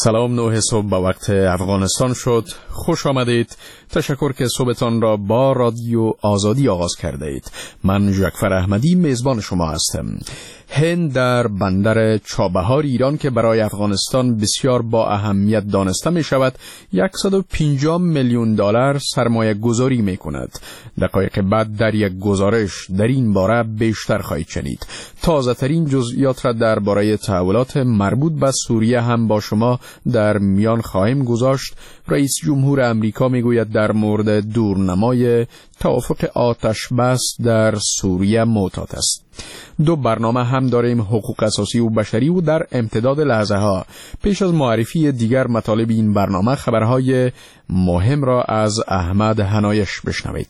سلام، 9 صبح به وقت افغانستان شد. خوش آمدید. تشکر که صبحتان را با رادیو آزادی آغاز کرده اید. من جعفر احمدی میزبان شما هستم. هند در بندر چابهار ایران که برای افغانستان بسیار با اهمیت دانسته می شود 150 میلیون دلار سرمایه گذاری می کند. دقایق بعد در یک گزارش در این باره بیشتر خواهید شنید. تازه ترین جزئیات را درباره تحولات مربوط به سوریه هم با شما در میان خواهیم گذاشت. رئیس جمهور امریکا می گوید در مورد دورنمای توافق آتش بس در سوریه معتاد است. دو برنامه هم داریم، حقوق اساسی و بشری و در امتداد لحظه ها. پیش از معرفی دیگر مطالب این برنامه خبرهای مهم را از احمد هنایش بشنوید.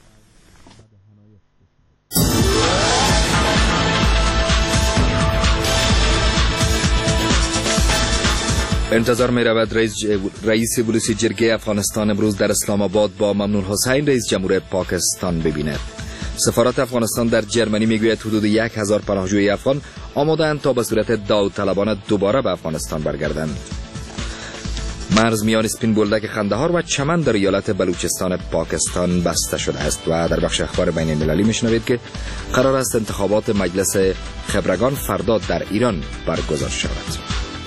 انتظار می رود رئیس پلیس جرگه افغانستان امروز در اسلام آباد با ممنون حسین رئیس جمهور پاکستان ببیند. سفارت افغانستان در جرمنی میگوید حدود 1000 پناهجوی افغان آماده‌اند تا به صورت داوطلبانه دوباره به افغانستان برگردند. مرز میان سپین بولدک قندهار و چمن در ایالت بلوچستان پاکستان بسته شده است. و در بخش اخبار بین المللی میشنوید که قرار است انتخابات مجلس خبرگان فردا در ایران برگزار شود.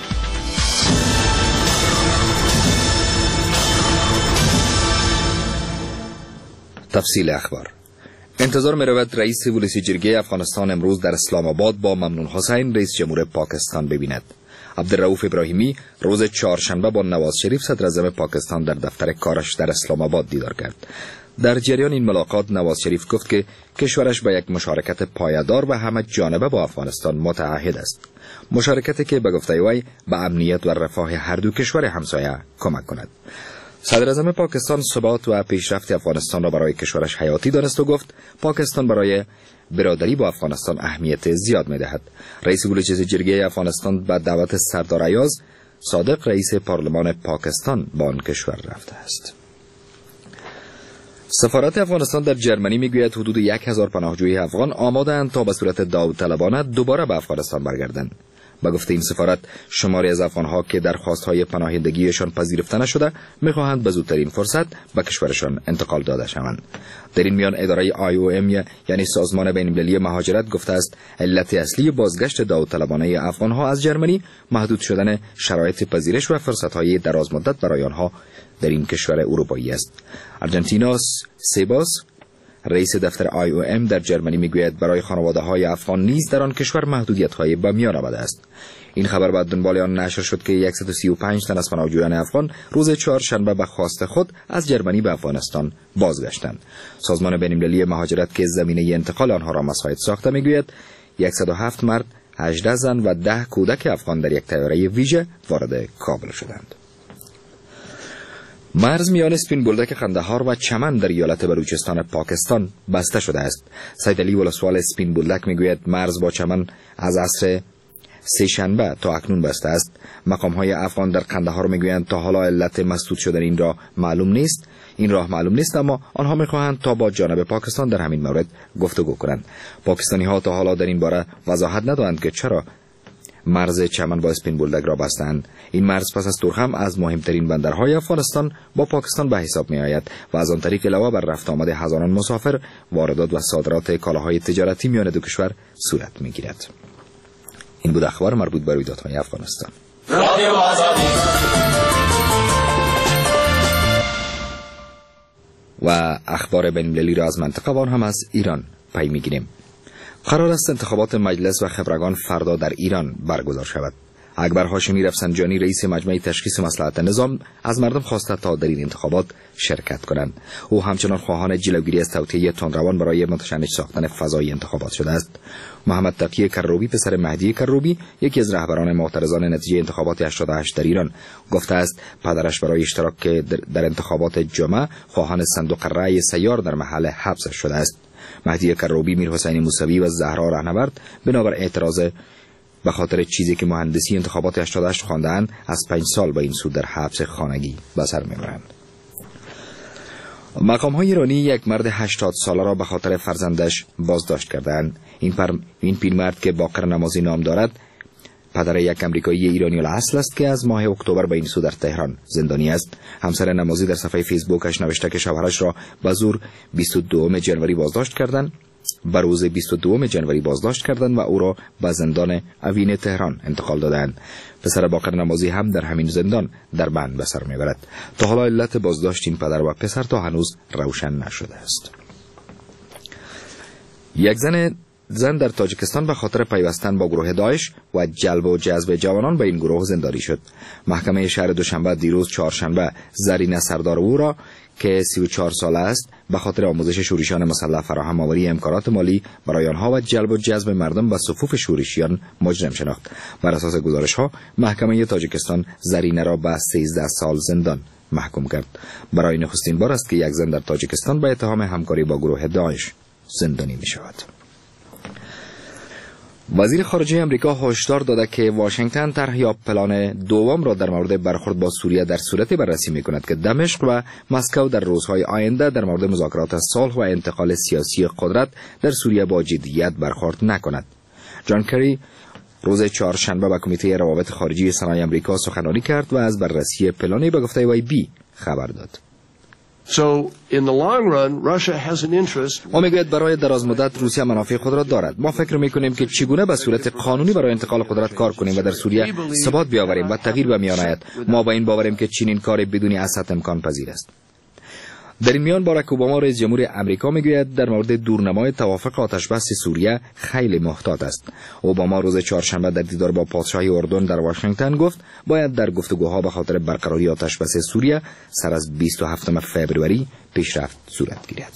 تفصیل اخبار. انتظار می رود رئیس پلیس جرگه افغانستان امروز در اسلام آباد با ممنون حسین رئیس جمهور پاکستان ببیند. عبدالرؤوف ابراهیمی روز چهارشنبه با نواز شریف صدر اعظم پاکستان در دفتر کارش در اسلام آباد دیدار کرد. در جریان این ملاقات نواز شریف گفت که کشورش با یک مشارکت پایدار و همه جانبه با افغانستان متعهد است. مشارکتی که به گفته وی به امنیت و رفاه هر دو کشور همسایه کمک کند. صدر اعظم پاکستان ثبات و پیشرفت افغانستان را برای کشورش حیاتی دانست و گفت پاکستان برای برادری با افغانستان اهمیت زیاد می‌دهد. رئیس پلیس جرگه افغانستان به دعوت سردار ایاز صادق رئیس پارلمان پاکستان با آن کشور رفته است. سفارت افغانستان در جرمنی میگوید حدود 1000 پناهجوی افغان آماده‌اند تا به صورت داوطلبانه دوباره به افغانستان برگردند. با گفته این سفارت شماری از افغان‌ها که درخواست‌های پناهندگیشان پذیرفته نشده می‌خواهند به زودترین فرصت به کشورشان انتقال داده شوند. در این میان اداره IOM یعنی سازمان بین‌المللی مهاجرت گفته است علت اصلی بازگشت داوطلبانه افغان‌ها از جرمنی محدود شدن شرایط پذیرش و فرصت‌های درازمدت برای آنها در این کشور اروپایی است. آرژانتینوس سیباس رئیس دفتر IOM در جرمنی میگوید برای خانواده‌های افغان نیز در آن کشور محدودیت‌های به میان آمده است. این خبر بعد دنبال آن نشر شد که 135 تن از پناهجویان افغان روز چهارشنبه به خواست خود از جرمنی به افغانستان بازگشتند. سازمان بین‌المللی مهاجرت که زمینه انتقال آنها را مساعد ساخته میگوید 107 مرد، 18 زن و 10 کودک افغان در یک طیاره ویژه وارد کابل شدند. مرز میان سپین بولدک قندهار و چمن در ایالت بلوچستان پاکستان بسته شده است. سید علی ولسوال سپین بولدک میگوید مرز با چمن از عصر سه‌شنبه تا اکنون بسته است. مقام‌های افغان در قندهار میگویند تا حالا علت مسدود شدن این راه معلوم نیست، اما آنها میخواهند تا با جانب پاکستان در همین مورد گفتگو کنند. پاکستانی‌ها تا حالا در این باره وضاحت ندادند که چرا مرز چمن با اسپین بولدک را بستند. این مرز پس از ترخم از مهمترین بندرهای افغانستان با پاکستان به حساب می آید و از آن طریق علاوه بر رفت آمد هزاران مسافر، واردات و صادرات کالاهای تجارتی میان دو کشور صورت می گیرد. این بود اخبار مربوط به رویدادهای افغانستان. رادیو آزادی و اخبار بین‌المللی را از منطقه و آن هم از ایران پی می گیریم. قرار است انتخابات مجلس و خبرگان فردا در ایران برگزار شود. اکبر هاشمی رفسنجانی رئیس مجمع تشخیص مصلحت نظام از مردم خواسته تا در این انتخابات شرکت کنند. او همچنان خواهان جلوگیری از توطئه تندروان برای متشنج ساختن فضای انتخابات شده است. محمد تقی کروبی پسر مهدی کروبی یکی از رهبران معترضان نتیجه انتخابات 88 در ایران گفته است پدرش برای اشتراک در انتخابات جمعه خواهان صندوق رأی سیار در محل حبس شده است. مهدی کروبی، میرحسین موسوی و زهرا رهنورد بنابر اعتراض به خاطر چیزی که مهندسی انتخابات 88 خواندند از 5 سال با این سو در حبس خانگی به سر میبرند. مقام‌های ایرانی یک مرد 80 ساله را به خاطر فرزندش بازداشت کردند. این پیرمرد که باقر نمازی نام دارد پدر یک امریکایی ایرانی الاصل است که از ماه اکتبر به این سو در تهران زندانی است. همسر نمازی در صفحه فیسبوکش نوشته که شوهرش را به زور 22 ژانویه بازداشت کردند. بر روز 22 ژانویه بازداشت کردند و او را به زندان اوین تهران انتقال دادند. پسر باقر نمازی هم در همین زندان در بند به سر میبرد. تا حالا علت بازداشت این پدر و پسر تا هنوز روشن نشده است. یک زن در تاجیکستان به خاطر پیوستن با گروه داعش و جلب و جذب جوانان به این گروه زندانی شد. محکمه شهر دوشنبه دیروز چهارشنبه زرینه سردار او را که 34 ساله است به خاطر آموزش شورشیان مسلح فراهم آوری امکانات مالی برای آنها و جلب و جذب مردم به صفوف شورشیان مجرم شناخت. بر اساس گزارش‌ها محکمه تاجیکستان زرینه را به 13 سال زندان محکوم کرد. برای نخستین بار است که یک زن در تاجیکستان به اتهام همکاری با گروه داعش زندانی می‌شود. وزیر خارجه امریکا هشدار داده که واشنگتن طرح یا پلان دوم را در مورد برخورد با سوریه در صورتی بررسی می‌کند که دمشق و مسکو در روزهای آینده در مورد مذاکرات صلح و انتقال سیاسی قدرت در سوریه با جدیت برخورد نکند. جان کری روز چهارشنبه به کمیته روابط خارجی سنای امریکا سخنرانی کرد و از بررسی پلانی به گفته وی بی خبر داد. او میگوید برای دراز مدت روسیه منافع خود را دارد. ما فکر میکنیم که چگونه به صورت قانونی برای انتقال قدرت کار کنیم و در سوریه ثبات بیاوریم و تغییر به میان آید. ما با این باوریم که چنین کاری بدون اسد امکان پذیر است. در این میان باراک اوباما رئیس جمهور امریکا میگوید در مورد دورنمای توافق آتشبس سوریه خیلی محتاط است. اوباما روز چهارشنبه در دیدار با پادشاه اردن در واشنگتن گفت باید در گفتگوها به خاطر برقراری آتشبس سوریه سر از 27 فوریه پیشرفت صورت گیرد.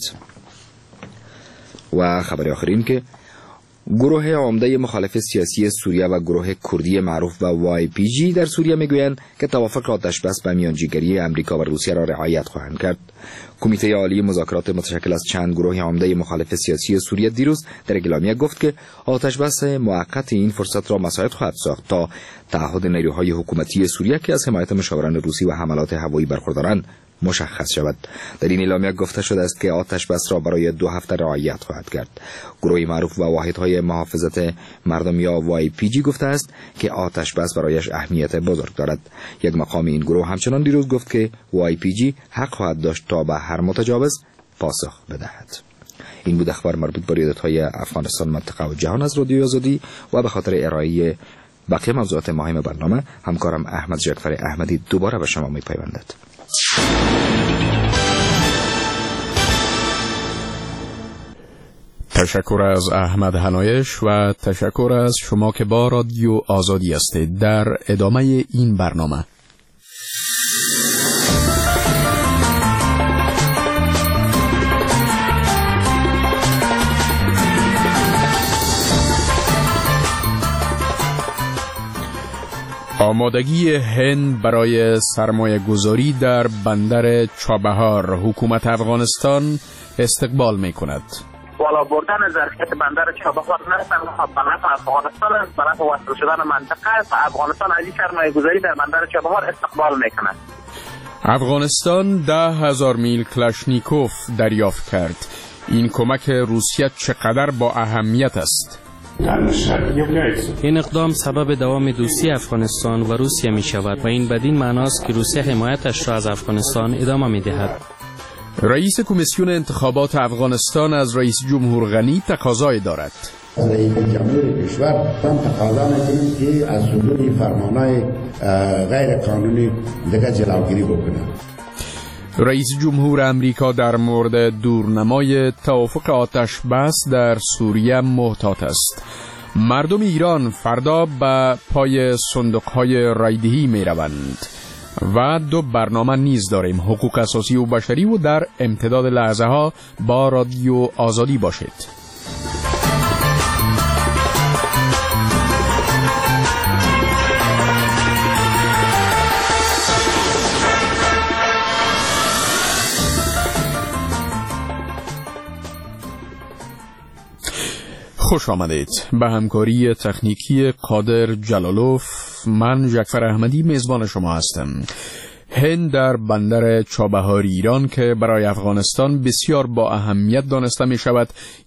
و خبر آخرین که گروه عمده مخالف سیاسی سوریه و گروه کردی معروف به YPG در سوریه میگویند که توافق آتشبس به میانجیگری امریکا و روسیه را رعایت خواهند کرد. کمیته عالی مذاکرات متشکل از چند گروه عمده مخالف سیاسی سوریه دیروز در اعلامیه گفت که آتشبس موقت این فرصت را مساعد خواهد ساخت تا تعهد نیروهای حکومتی سوریه که از حمایت مشاوران روسی و حملات هوایی برخوردارند مشخص شود. در این اعلامیه گفته شده است که آتش بس را برای 2 هفته رعایت خواهد کرد. گروه معروف به واحدهای محافظت مردم یا YPG گفته است که آتش بس برایش اهمیت بزرگ دارد. یک مقام این گروه همچنان دیروز گفت که YPG حق خواهد داشت تا به هر متجاوز پاسخ بدهد. این بود اخبار مربوط به رویدادهای افغانستان، منطقه و جهان از رادیو آزادی و به خاطر ارائه بقیه موضوعات مهم برنامه همکارم احمد جعفر احمدی دوباره به شما می‌پیوندد. تشکر از احمد حنایش و تشکر از شما که با رادیو آزادی هستید. در ادامه این برنامه آمادگی هند برای سرمایه گذاری در بندر چابهار حکومت افغانستان استقبال می کند. بالا بردن ظرفیت بندر چابهار نه تنها به نفع افغانستان است، به نفع وصل شدن منطقه است. افغانستان از این سرمایه گذاری در بندر چابهار استقبال می کند. افغانستان 10,000 میل کلاشنیکوف دریافت کرد. این کمک روسیه چقدر با اهمیت است؟ این اقدام سبب دوام دوستی افغانستان و روسیه می شود و این بدین معناست که روسیه حمایتش را از افغانستان ادامه می دهد. رئیس کمیسیون انتخابات افغانستان از رئیس جمهور غنی تقاضای دارد. رئیس جمهور کشور تقاضا می‌کنیم که از صدور فرمانهای غیر قانونی دیگر جلوگیری بکنه. رئیس جمهور امریکا در مورد دورنمای توافق آتش بس در سوریه محتاط است. مردم ایران فردا به پای صندوق‌های رایدهی می‌روند. و 2 برنامه نیز داریم، حقوق اساسی و بشری و در امتداد لحظه ها با رادیو آزادی باشید. خوش آمدید. به همکاری تکنیکی قادر جلالوف من جعفر احمدی میزبان شما هستم. هند در بندر چابهار ایران که برای افغانستان بسیار با اهمیت دانسته می شود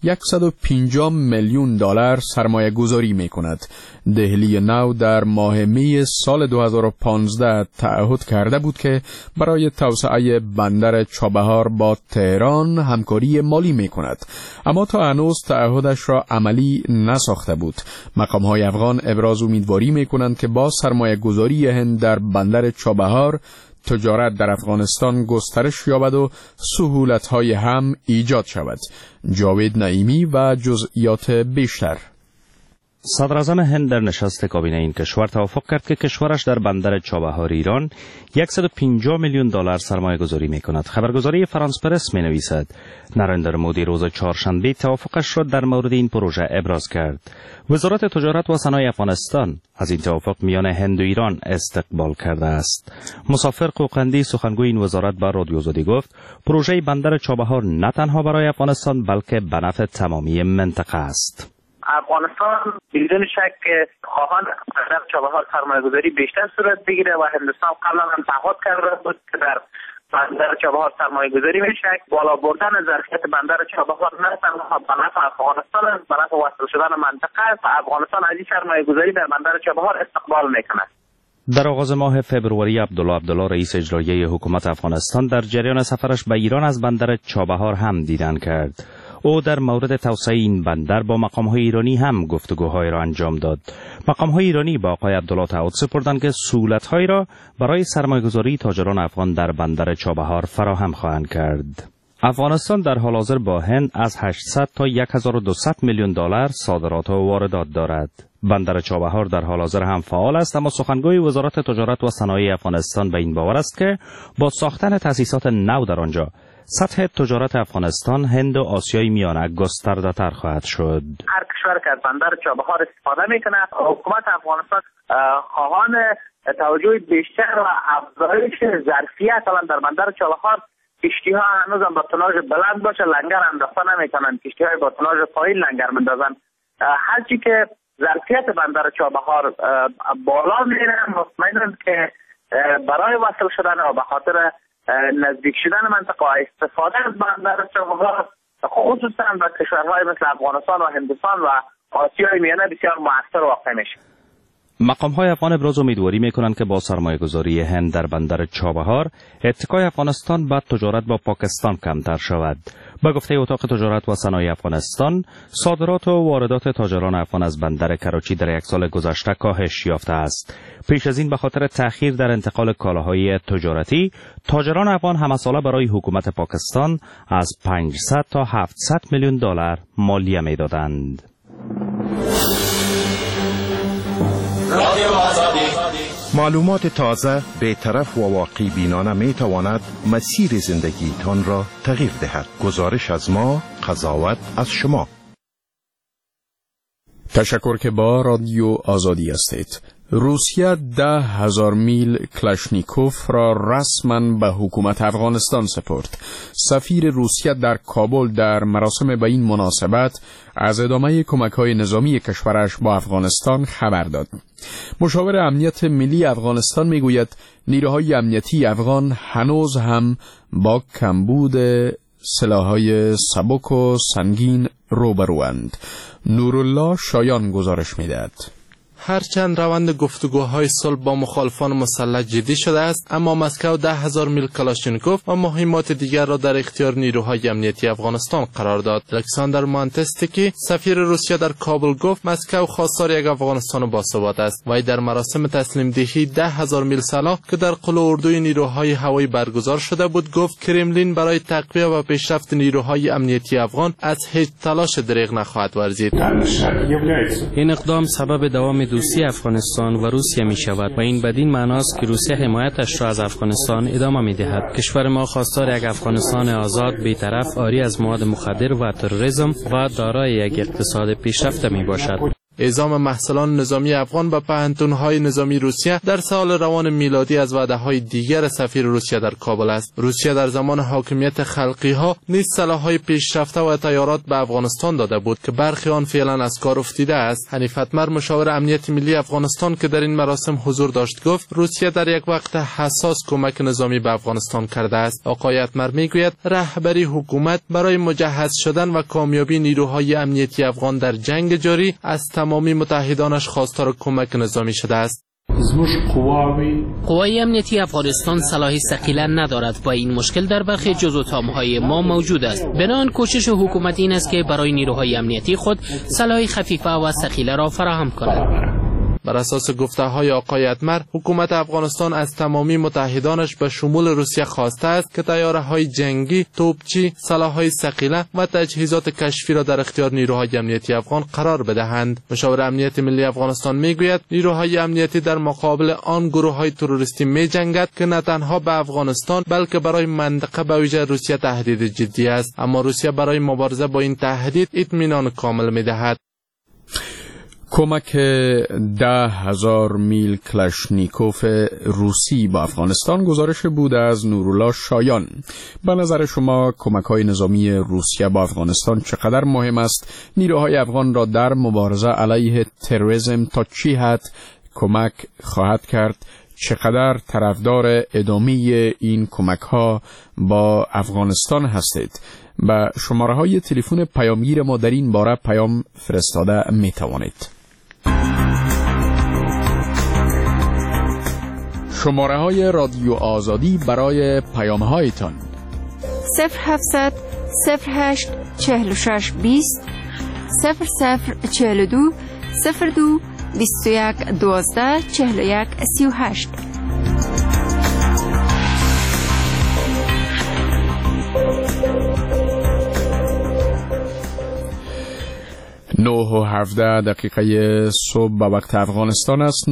150 میلیون دلار سرمایه گذاری می کند. دهلی نو در ماه می سال 2015 تعهد کرده بود که برای توسعه بندر چابهار با تهران همکاری مالی می کند، اما تا هنوز تعهدش را عملی نساخته بود. مقام‌های افغان ابراز امیدواری می کنند که با سرمایه گذاری هند در بندر چابهار تجارت در افغانستان گسترش یابد و سهولت‌های هم ایجاد شود. جاوید نعیمی و جزئیات بیشتر. صدراعظم هند در نشست کابینه این کشور توافق کرد که کشورش در بندر چابهار ایران 150 میلیون دلار سرمایه گذاری می کند. خبرگزاری فرانس پرس می نویسد نریندر مودی روز چهارشنبه توافقش را در مورد این پروژه ابراز کرد. وزارت تجارت و صنایع افغانستان از این توافق میان هند و ایران استقبال کرده است. مسافر قوقندی سخنگوی این وزارت به رادیو آزادی گفت پروژه بندر چابهار نه تنها برای افغانستان بلکه به نفع تمامی منطقه است. افغانستان بدون شک خواهان بندر چابهار سرمایه‌گذاری بیشتر صورت بگیره و هندوستان قبلا هم تعهد کرده بود که در بندر چابهار سرمایه‌گذاری میشه. بالا بردن ظرفیت بندر چابهار نه تنها به نفع افغانستان است، به نفع وصل شدن منطقه است و افغانستان از این سرمایه‌گذاری در بندر چابهار استقبال میکنه. در آغاز ماه فبروری عبدالله رئیس اجرایی حکومت افغانستان در جریان سفرش به ایران از بندر چابهار هم دیدن کرد. او در مورد توسعه این بندر با مقام‌های ایرانی هم گفتگوهای را انجام داد. مقام‌های ایرانی با آقای عبدالله تعهد سپردند که سهولت‌هایی را برای سرمایه‌گذاری تاجران افغان در بندر چابهار فراهم خواهند کرد. افغانستان در حال حاضر با هند از 800 تا 1200 میلیون دلار صادرات و واردات دارد. بندر چابهار در حال حاضر هم فعال است، اما سخنگوی وزارت تجارت و صنایع افغانستان به این باور است که با ساختن تأسیسات نو در آنجا سطح تجارت افغانستان، هند و آسیای میانه گسترده‌تر خواهد شد. هر کشور که از بندر چابهار استفاده میکنه، حکومت افغانستان خواهان توجه بیشتر و افزایش ظرفیت در بندر چابهار کشتی‌ها هنوز هم با توناژ بلند باشه لنگر انداخته نمیکنن، کشتی‌های با توناژ پایین لنگر میندازن. هرچی که ظرفیت بندر چابهار بالا میره مطمئنم که برای وصل شدن و به خاطر نزدیک شدن منطقه و استفاده از بندر چابهار خصوصا به کشورهای مثل افغانستان و هندوستان و آسیای میانه بسیار مؤثر واقع میشه. مقام‌های افغان ابراز امیدواری می‌کنند که با سرمایه‌گذاری هند در بندر چابهار اتکای افغانستان به تجارت با پاکستان کمتر شود. با گفته اتاق تجارت و صنایع افغانستان، صادرات و واردات تاجران افغان از بندر کراچی در یک سال گذشته کاهش یافته است. پیش از این به خاطر تأخیر در انتقال کالاهای تجارتی، تاجران افغان همساله برای حکومت پاکستان از 500 تا 700 میلیون دلار مالیه می‌دادند. معلومات تازه، بی‌طرف و واقعی بینانه می تواند مسیر زندگیتان را تغییر دهد. گزارش از ما، قضاوت از شما. تشکر که با رادیو آزادی هستید. روسیه 10,000 میل کلاشنیکوف را رسما به حکومت افغانستان سپرد. سفیر روسیه در کابل در مراسم به این مناسبت از ادامه کمک‌های نظامی کشورش با افغانستان خبر داد. مشاور امنیت ملی افغانستان میگوید نیروهای امنیتی افغان هنوز هم با کمبود سلاح‌های سبک و سنگین روبروند. نورالله شایان گزارش می‌دهد. هرچند روند گفتگوهای صلح با مخالفان مسلح جدی شده است، اما مسکو 10,000 میل کلاشینکوف و مهمات دیگر را در اختیار نیروهای امنیتی افغانستان قرار داد. الکساندر مانتستکی سفیر روسیه در کابل گفت مسکو خواستار یک افغانستان باثبات است. وی در مراسم تسلیم دهی 10,000 میل سلاح که در قلعه اردوی نیروهای هوایی برگزار شده بود گفت کرملین برای تقویت و پیشرفت نیروهای امنیتی افغان از هیچ تلاش دریغ نخواهد ورزید. این اقدام سبب دوام دوستی افغانستان و روسیه می شود و این بدین معناست که روسیه حمایتش را از افغانستان ادامه می دهد. کشور ما خواستار یک افغانستان آزاد، بی‌طرف، عاری از مواد مخدر و تروریسم و دارای یک اقتصاد پیشرفته می باشد. اعزام محصلان نظامی افغان به پوهنتون‌های نظامی روسیه در سال روان میلادی از وعده‌های دیگر سفیر روسیه در کابل است. روسیه در زمان حاکمیت خلقی‌ها نیز سلاح‌های پیشرفته و تیارات به افغانستان داده بود که برخی آن فعلا از کار افتیده است. حنیف اتمر مشاور امنیت ملی افغانستان که در این مراسم حضور داشت گفت روسیه در یک وقت حساس کمک نظامی به افغانستان کرده است. آقای اتمر میگوید رهبری حکومت برای مجهز شدن و کامیابی نیروهای امنیتی افغان در جنگ جاری از تمامی متحدانش خواستار کمک نظامی شده است. قوای امنیتی افغانستان سلاح ثقیله ندارد و این مشکل در برخی جزء ما موجود است. بنابراین کوشش حکومت این است که برای نیروهای امنیتی خود سلاح خفیفه و ثقیله را فراهم کند. بر اساس گفته‌های آقای اتمر، حکومت افغانستان از تمامی متحدانش به شمول روسیه خواسته است که طیاره‌های جنگی، توپچی، سلاح‌های ثقیله و تجهیزات کشفی را در اختیار نیروهای امنیتی افغان قرار بدهند. مشاور امنیت ملی افغانستان میگوید نیروهای امنیتی در مقابل آن گروه‌های تروریستی می‌جنگد که نه تنها به افغانستان بلکه برای منطقه به ویژه روسیه تهدید جدی است، اما روسیه برای مبارزه با این تهدید اطمینان کامل می‌دهد. کمک 10,000 میل کلاشنیکوف روسی با افغانستان گزارش بود از نورالله شایان. به نظر شما کمک‌های نظامی روسیه با افغانستان چقدر مهم است؟ نیروهای افغان را در مبارزه علیه تروریسم تا چه حد کمک خواهد کرد؟ چقدر طرفدار ادامه این کمک‌ها با افغانستان هستید؟ به شماره‌های تلفن پیامگیر ما در این باره پیام فرستاده می‌توانید. شماره‌های رادیو آزادی برای پیام‌هایتان 0700 08 46 20 0042 02 21 12 41 38. نه و 17 دقیقه صبح به وقت افغانستان است.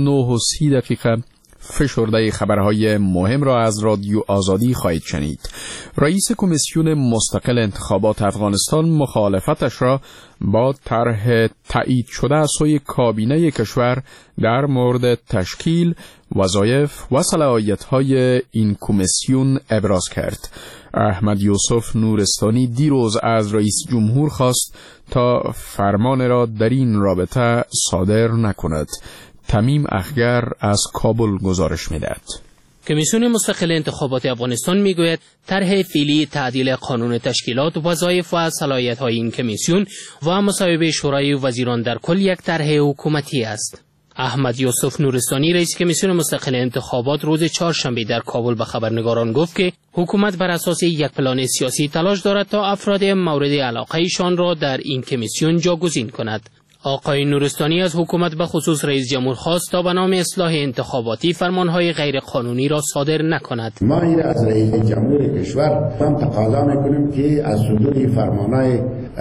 9:30 فشرده خبرهای مهم را از رادیو آزادی خواهید شنید. رئیس کمیسیون مستقل انتخابات افغانستان مخالفتش را با طرح تایید شده از سوی کابینه کشور در مورد تشکیل وظایف و صلاحیت‌های این کمیسیون ابراز کرد. احمد یوسف نورستانی دیروز از رئیس جمهور خواست تا فرمان را در این رابطه صادر نکند. تمیم اخگر از کابل گزارش می‌دهد. کمیسیون مستقل انتخابات افغانستان میگوید طرح فعلی تعدیل قانون تشکیلات وظایف و صلاحیت‌های این کمیسیون و مصوبه شورای وزیران در کل یک طرح حکومتی است. احمد یوسف نورستانی رئیس کمیسیون مستقل انتخابات روز چهارشنبه در کابل به خبرنگاران گفت که حکومت بر اساس یک پلان سیاسی تلاش دارد تا افراد مورد علاقه‌شان را در این کمیسیون جاگزین کند. آقای نورستانی از حکومت به خصوص رئیس جمهور خواست تا به نام اصلاح انتخاباتی فرمانهای غیر قانونی را صادر نکند. ما این از رئیس جمهور کشور هم تقاضا میکنیم که از صدور فرمانهای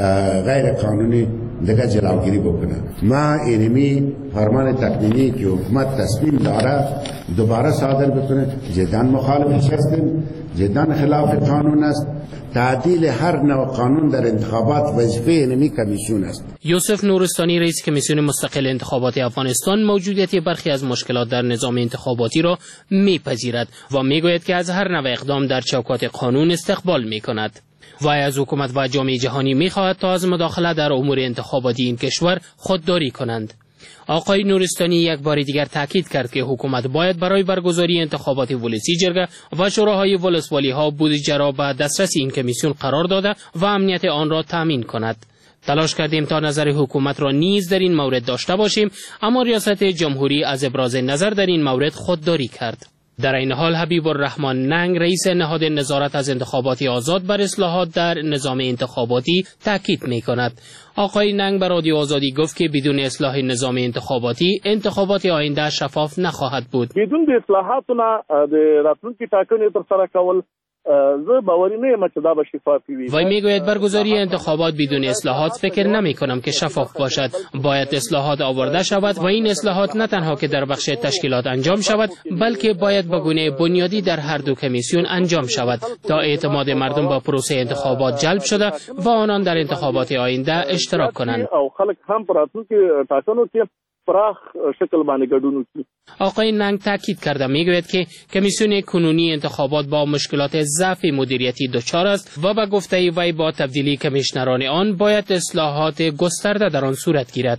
غیر قانونی دیگه جلوگیری بکنه. ما اینمی فرمان تکوینی که حکومت تصمیم داره دوباره صادر بکنه. جداً مخالفش هستیم، جداً خلاف قانون است. تعدیل هر نوع قانون در انتخابات وظیفه اینمی کمیسیون است. یوسف نورستانی رئیس کمیسیون مستقل انتخابات افغانستان موجودیت برخی از مشکلات در نظام انتخاباتی را میپذیرد و میگوید که از هر نوع اقدام در چوکات قانون استقبال میکند. و از حکومت و جامعه جهانی میخواهد تا از مداخله در امور انتخاباتی این کشور خودداری کنند. آقای نورستانی یک بار دیگر تاکید کرد که حکومت باید برای برگزاری انتخابات ولسی جرگه و شوراهای ولسوالی ها بودجه را به دسترس این کمیسیون قرار داده و امنیت آن را تامین کند. تلاش کردیم تا نظر حکومت را نیز در این مورد داشته باشیم، اما ریاست جمهوری از ابراز نظر در این مورد خودداری کرد. در این حال حبیب الرحمن ننگ رئیس نهاد نظارت از انتخابات آزاد بر اصلاحات در نظام انتخاباتی تاکید می‌کند. آقای ننگ بر رادیو آزادی گفت که بدون اصلاح نظام انتخاباتی انتخابات آینده شفاف نخواهد بود. بدون اصلاحاتنا د راتلونکي ټاکنې تر سره کول زه باوری نه یم چې دا به شفافی وي. وی میگوید برگزاری انتخابات بدون اصلاحات فکر نمی کنم که شفاف باشد. باید اصلاحات آورده شود و این اصلاحات نه تنها که در بخش تشکیلات انجام شود بلکه باید به گونه بنیادی در هر دو کمیسیون انجام شود تا اعتماد مردم با پروسه انتخابات جلب شده و آنان در انتخابات آینده اشتراک کنند. او خلک هم پر راتلونکي ټاکنو کې پراخ شکل باندې ګډون وکړي. آقای ننگ تاکید کرده میگوید که کمیسیون کنونی انتخابات با مشکلات ضعف مدیریتی دچار است و به گفته وی با تبدیلی کمیشنران آن باید اصلاحات گسترده در آن صورت گیرد.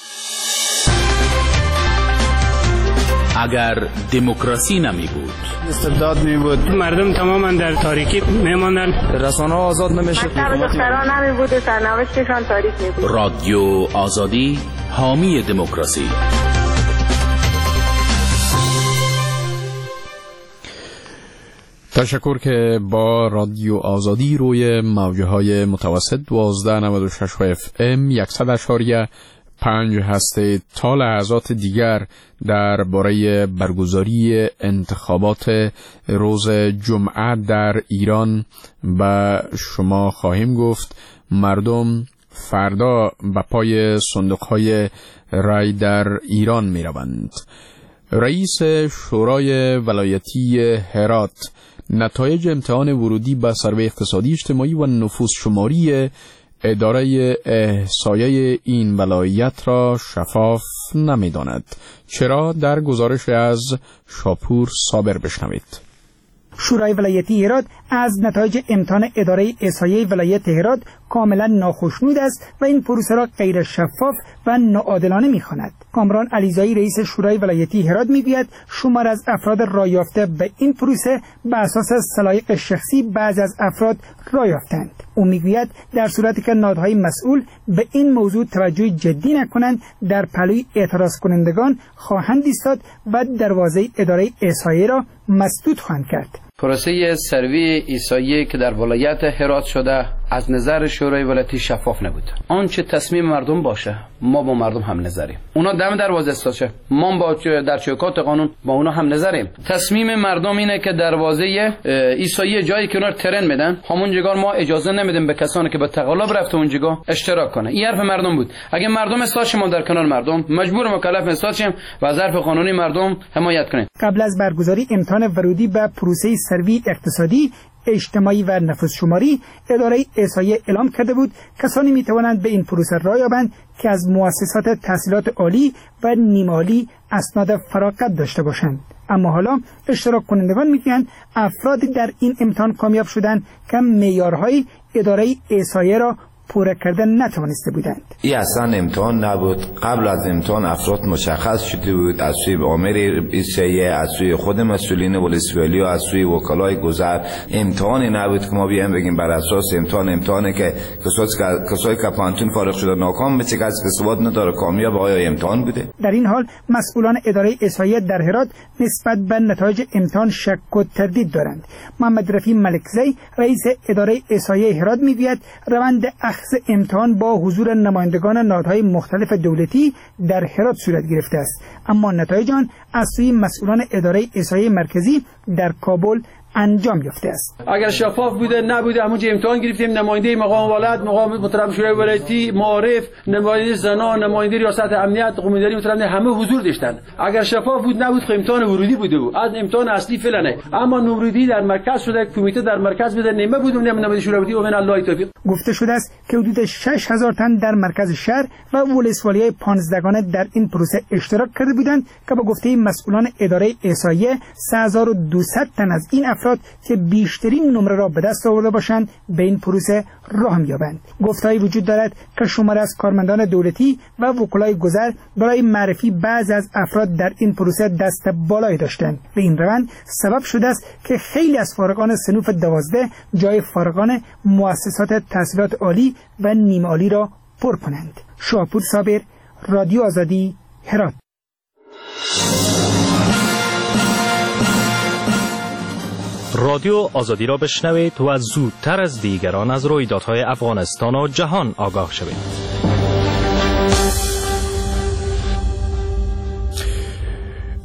اگر دموکراسی نمی بود، استبداد می بود، مردم تماما در تاریکی می ماندند، رسانه آزاد نمیشد، دختران نمی بود و سرنوشتشان تاریک می بود. رادیو آزادی حامی دموکراسی. تشکر که با رادیو آزادی روی موجه‌های متوسط 1296 FM 100.5 هستید. تا لحظات دیگر درباره برگزاری انتخابات روز جمعه در ایران به شما خواهیم گفت. مردم فردا به پای صندوق‌های رای در ایران می روند. رئیس شورای ولایتی هرات نتایج امتحان ورودی به سروی اقتصادی اجتماعی و نفوس شماری اداره احصایه این ولایت را شفاف نمی‌داند. چرا؟ در گزارش از شاپور صابر بشنوید. شورای ولایتی هرات از نتایج امتحان اداره احصایه ولایت هرات کاملا ناخشنود است و این پروسه را غیر شفاف و ناعادلانه می‌خواند. کامران علیزایی رئیس شورای ولایتی هرات میگوید شمار از افراد رای یافته به این پروسه به اساس سلایق شخصی بعضی از افراد رای یافتند. او میگوید در صورتی که نهادهای مسئول به این موضوع توجه جدی نکنند در پلوی اعتراض کنندگان خواهند ایستاد و دروازه اداره احصایه را مسدود خواهند کرد. پروسه سروی احصایه که در ولایت هرات شده از نظر شورای ولایتی شفاف نبود. آنچه تصمیم مردم باشه ما با مردم هم نظریم. اونا دم دروازه استاشه ما با در چوکات قانون با اونا هم نظریم. تصمیم مردم اینه که دروازه احصایه جایی که اونا ترن میدن همون جگار ما اجازه نمیدیم به کسانی که به تقلب رفته اون جگا اشتراک کنه. این حرف مردم بود. اگه مردم استاشه ما در کنار مردم مجبور مکلف استاشیم و از حرف قانونی مردم حمایت کنیم. قبل از برگزاری امتحان ورودی به پروسه سروی اقتصادی اجتماعی و نفوس شماری اداره احصایه اعلام کرده بود کسانی می توانند به این پروسه رای یابند که از مؤسسات تحصیلات عالی و نیمه عالی اسناد فراغت داشته باشند. اما حالا اشتراک کنندگان میگویند افرادی در این امتحان کامیاب شدند که معیارهای اداره احصایه را پوره کردن نتوانسته بودند. این اصلا امتحان نبود. قبل از امتحان افراد مشخص شده بود از سوی آمر احصایه، از سوی خود مسئولین ولسوالی و از سوی وکلای گذر. امتحانی نبود که ما بیایم بگیم بر اساس امتحانی که کسایی که پانتون فارغ شده ناکام بشه که از سواد نداره کامیاب آیا امتحان بوده. در این حال مسئولان اداره احصایه در هرات نسبت به نتایج امتحان شک و تردید دارند. محمد رفیع ملکزی رئیس اداره احصایه هرات میگوید روند اخذ امتحان با حضور نمایندگان نهادهای مختلف دولتی در هرات صورت گرفته است، اما نتایج آن از سوی مسئولان اداره احصایه مرکزی در کابل انجام یافته است. اگر شفاف بوده نبوده همونجا امتحان گرفتیم نماینده مقام ولایت، مقام محترم شورای ولایتی، معارف، نماینده زنان، نماینده ریاست امنیت، قوم‌داری محترم همه حضور داشتن. اگر شفاف بود نبود که امتحان ورودی بوده بود. از امتحان اصلی فعلا اما نورودی در مرکز شده، کمیته در مرکز بوده نیمه بود نماینده شورای ولایتی و من الله توفیق. گفته شده است که حدود 6000 تن در مرکز شهر و ولسوالی‌های 15 گانه در این پروسه اشتراک کرده بودند که با گفته مسئولان اداره احصایه 3200 تن از این افراد که بیشترین نمره را به دست آورده باشند به این پروسه راه می‌یابند. گفته‌ای وجود دارد که شماری از کارمندان دولتی و وکلای گذر برای معرفی بعضی از افراد در این پروسه دست بالایی داشتند و این روند سبب شده است که خیلی از فارغان صنوف 12 جای فارغان مؤسسات تحصیلات عالی و نیمه عالی را پر کنند. شاپور صابر، رادیو آزادی، هرات. رادیو آزادی را بشنوید و زودتر از دیگران از رویدادهای افغانستان و جهان آگاه شوید.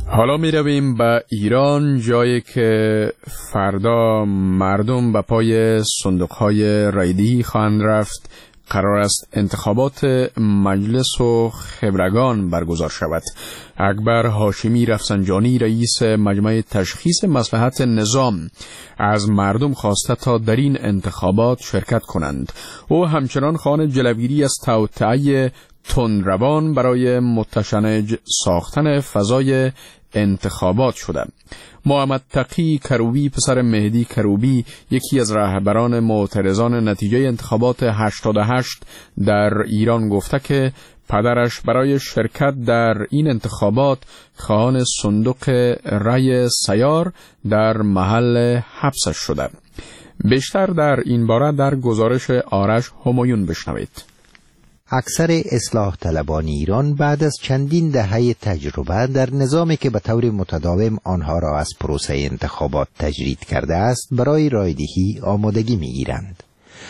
حالا می رویم به ایران، جایی که فردا مردم به پای صندوق‌های رایدهی خواهند رفت. قرار است انتخابات مجلس و خبرگان برگزار شود. اکبر هاشمی رفسنجانی رئیس مجمع تشخیص مصلحت نظام از مردم خواسته تا در این انتخابات شرکت کنند. او همچنان خواهان جلوگیری از توطئه تندروان برای متشنج ساختن فضای انتخابات شده. محمد تقی کروبی پسر مهدی کروبی، یکی از رهبران معترضان نتیجه انتخابات 88 در ایران، گفته که پدرش برای شرکت در این انتخابات خواهان صندوق رای سیار در محل حبسش شده. بیشتر در این باره در گزارش آرش همایون بشنوید. اکثر اصلاح طلبان ایران بعد از چندین دهه تجربه در نظامی که به طور متداوم آنها را از پروسه انتخابات تجرید کرده است برای رایدهی آمادگی می‌گیرند.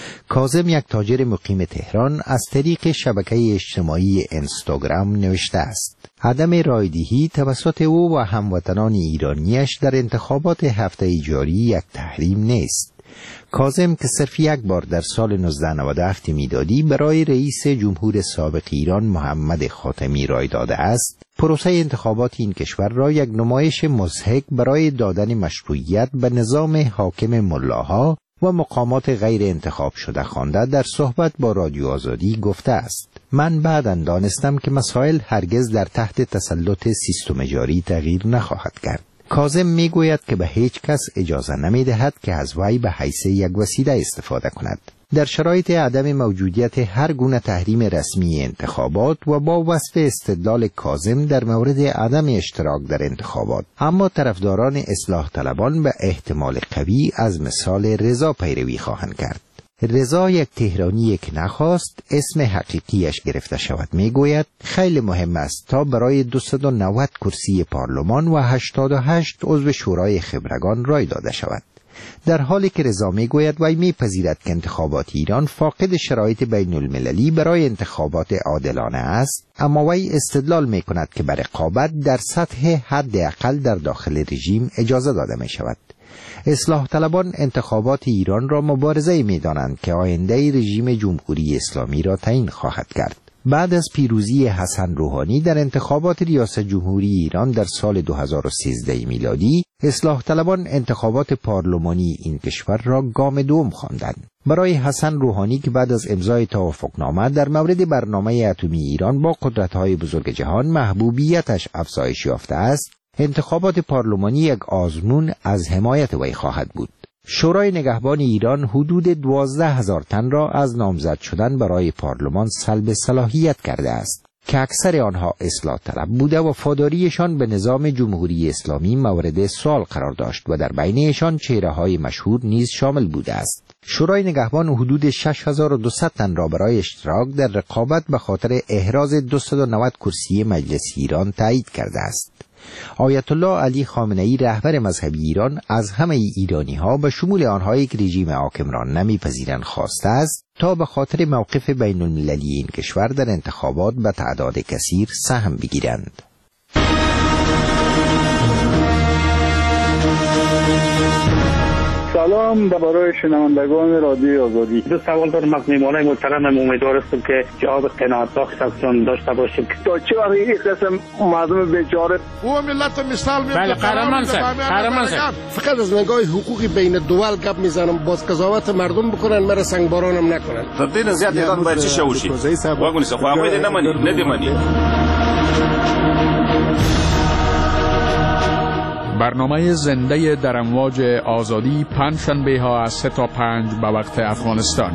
کاظم، یک تاجر مقیم تهران، از طریق شبکه اجتماعی اینستاگرام نوشته است: عدم رایدهی توسط او و هموطنان ایرانیش در انتخابات هفته جاری یک تحریم نیست. کاظم که صرف یک بار در سال 1997 میلادی برای رئیس جمهور سابق ایران محمد خاتمی رای داده است، پروسه انتخابات این کشور را یک نمایش مضحک برای دادن مشروعیت به نظام حاکم ملاها و مقامات غیر انتخاب شده خوانده در صحبت با رادیو آزادی گفته است: من بعداً دانستم که مسائل هرگز در تحت تسلط سیستم جاری تغییر نخواهد کرد. کاظم میگوید که به هیچ کس اجازه نمیدهد که از وی به حیث یک وسیله استفاده کند. در شرایط عدم موجودیت هر گونه تحریم رسمی انتخابات و با وصف استدلال کاظم در مورد عدم اشتراک در انتخابات، اما طرفداران اصلاح طلبان به احتمال قوی از مثال رضا پیروی خواهند کرد. رضا، یک تهرانی که نخواست اسم حقیقیش گرفته شود، میگوید خیلی مهم است تا برای 290 کرسی پارلمان و 88 عضو شورای خبرگان رای داده شود. در حالی که رضا میگوید وی میپذیرد که انتخابات ایران فاقد شرایط بین المللی برای انتخابات عادلانه است، اما وی استدلال میکند که بر رقابت در سطح حداقل در داخل رژیم اجازه داده می شود. اصلاح طلبان انتخابات ایران را مبارزه می‌دانند که آینده رژیم جمهوری اسلامی را تعیین خواهد کرد. بعد از پیروزی حسن روحانی در انتخابات ریاست جمهوری ایران در سال 2013 میلادی، اصلاح طلبان انتخابات پارلمانی این کشور را گام دوم خواندند. برای حسن روحانی که بعد از امضای توافقنامه در مورد برنامه اتمی ایران با قدرت‌های بزرگ جهان محبوبیتش افزایش یافته است، انتخابات پارلمانی یک آزمون از حمایت وی خواهد بود. شورای نگهبان ایران حدود 12,000 تن را از نامزد شدن برای پارلمان سلب صلاحیت کرده است که اکثر آنها اصلاح طلب بوده و وفاداریشان به نظام جمهوری اسلامی مورد سوال قرار داشت و در بینشان چهره‌های مشهور نیز شامل بوده است. شورای نگهبان حدود 6,200 تن را برای اشتراک در رقابت به خاطر احراز 290 کرسی مجلس ایران تایید کرده است. آیت الله علی خامنه‌ای، رهبر مذهبی ایران، از همه ایرانی‌ها به شمول آنهایی که رژیم حاکم را نمی‌پذیرند خواسته است تا به خاطر موقف بین المللی این کشور در انتخابات به تعداد کثیر سهم بگیرند. سلام برای شنوندگان رادیو آزادی. دو سوال دارم از میهمانای محترمم. امیدوار هستم که جواب قناعت بخش ازشون داشته باشیم. تا چه وقت این قسم مردم بیچاره و ملت مثال میاد. بله قهرمان صاحب. فقط از نگاه حقوقی بین دول گپ میزنم، باز قضاوت مردم بکنن، مرا سنگبارانم نکنن. تبدیل زیاد ایران باید چی شوشی؟ واگونی سه خو هغه نه نمانی. برنامه زنده در امواج آزادی پنجشنبه ها از 3 تا 5 به وقت افغانستان.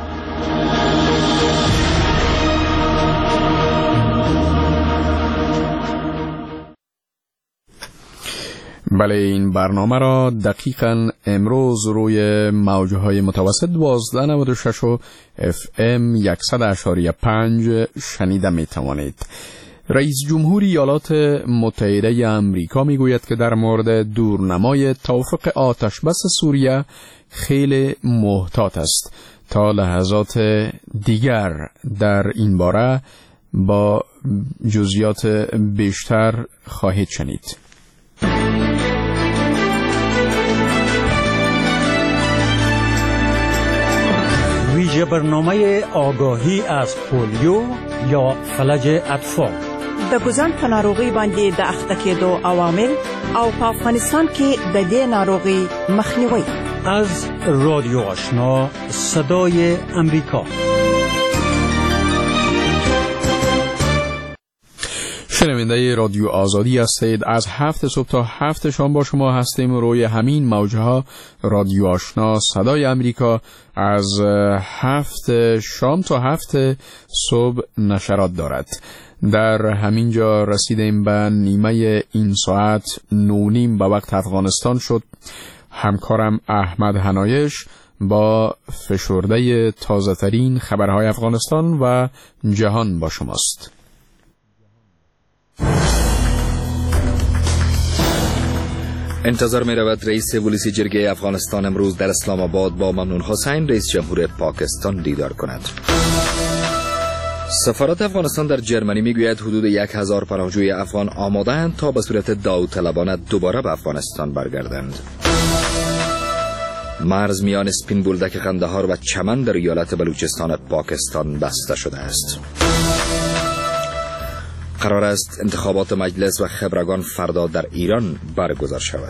بله، این برنامه را دقیقاً امروز روی موجهای متوسط 1296 و FM 100.5 شنیده می توانید. رئیس جمهور ایالات متحده آمریکا میگوید که در مورد دورنمای توافق آتشبس سوریه خیلی محتاط است. تا لحظات دیگر در این باره با جزئیات بیشتر خواهید شنید. برنامه آگاهی از پولیو یا فلج اطفال. د ګوزن په ناروغي باندې د اخته کېدو عوامل او په افغانستان کې د دې ناروغي مخنیوي. از رادیو آشنا صدای امریکا. شنونده رادیو آزادی هستید. از 7 صبح تا 7 شام با شما هستیم. روی همین موجها رادیو آشنا صدای امریکا از 7 شام تا 7 صبح نشرات دارد. در همین جا رسیدیم به نیمه این ساعت 9:30 به وقت افغانستان شد. همکارم احمد هنایش با فشرده تازه ترین خبرهای افغانستان و جهان با شماست. انتظار می رود رئیس پلیس جرگه افغانستان امروز در اسلام آباد با ممنون حسین رئیس جمهور پاکستان دیدار کند. سفارت افغانستان در جرمنی میگوید حدود 1000 پناهجوی افغان آماده‌اند تا به صورت داوطلبانه دوباره به افغانستان برگردند. مرز میان سپین بولدک قندهار و چمن در ایالت بلوچستان پاکستان بسته شده است. قرار است انتخابات مجلس و خبرگان فردا در ایران برگزار شود.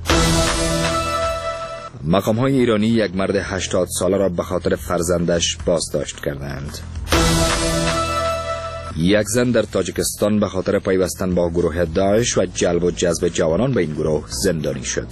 مقام‌های ایرانی یک مرد 80 ساله را به خاطر فرزندش بازداشت کردند. یک زن در تاجیکستان به خاطر پیوستن با گروه داعش و جلب و جذب جوانان به این گروه زندانی شد.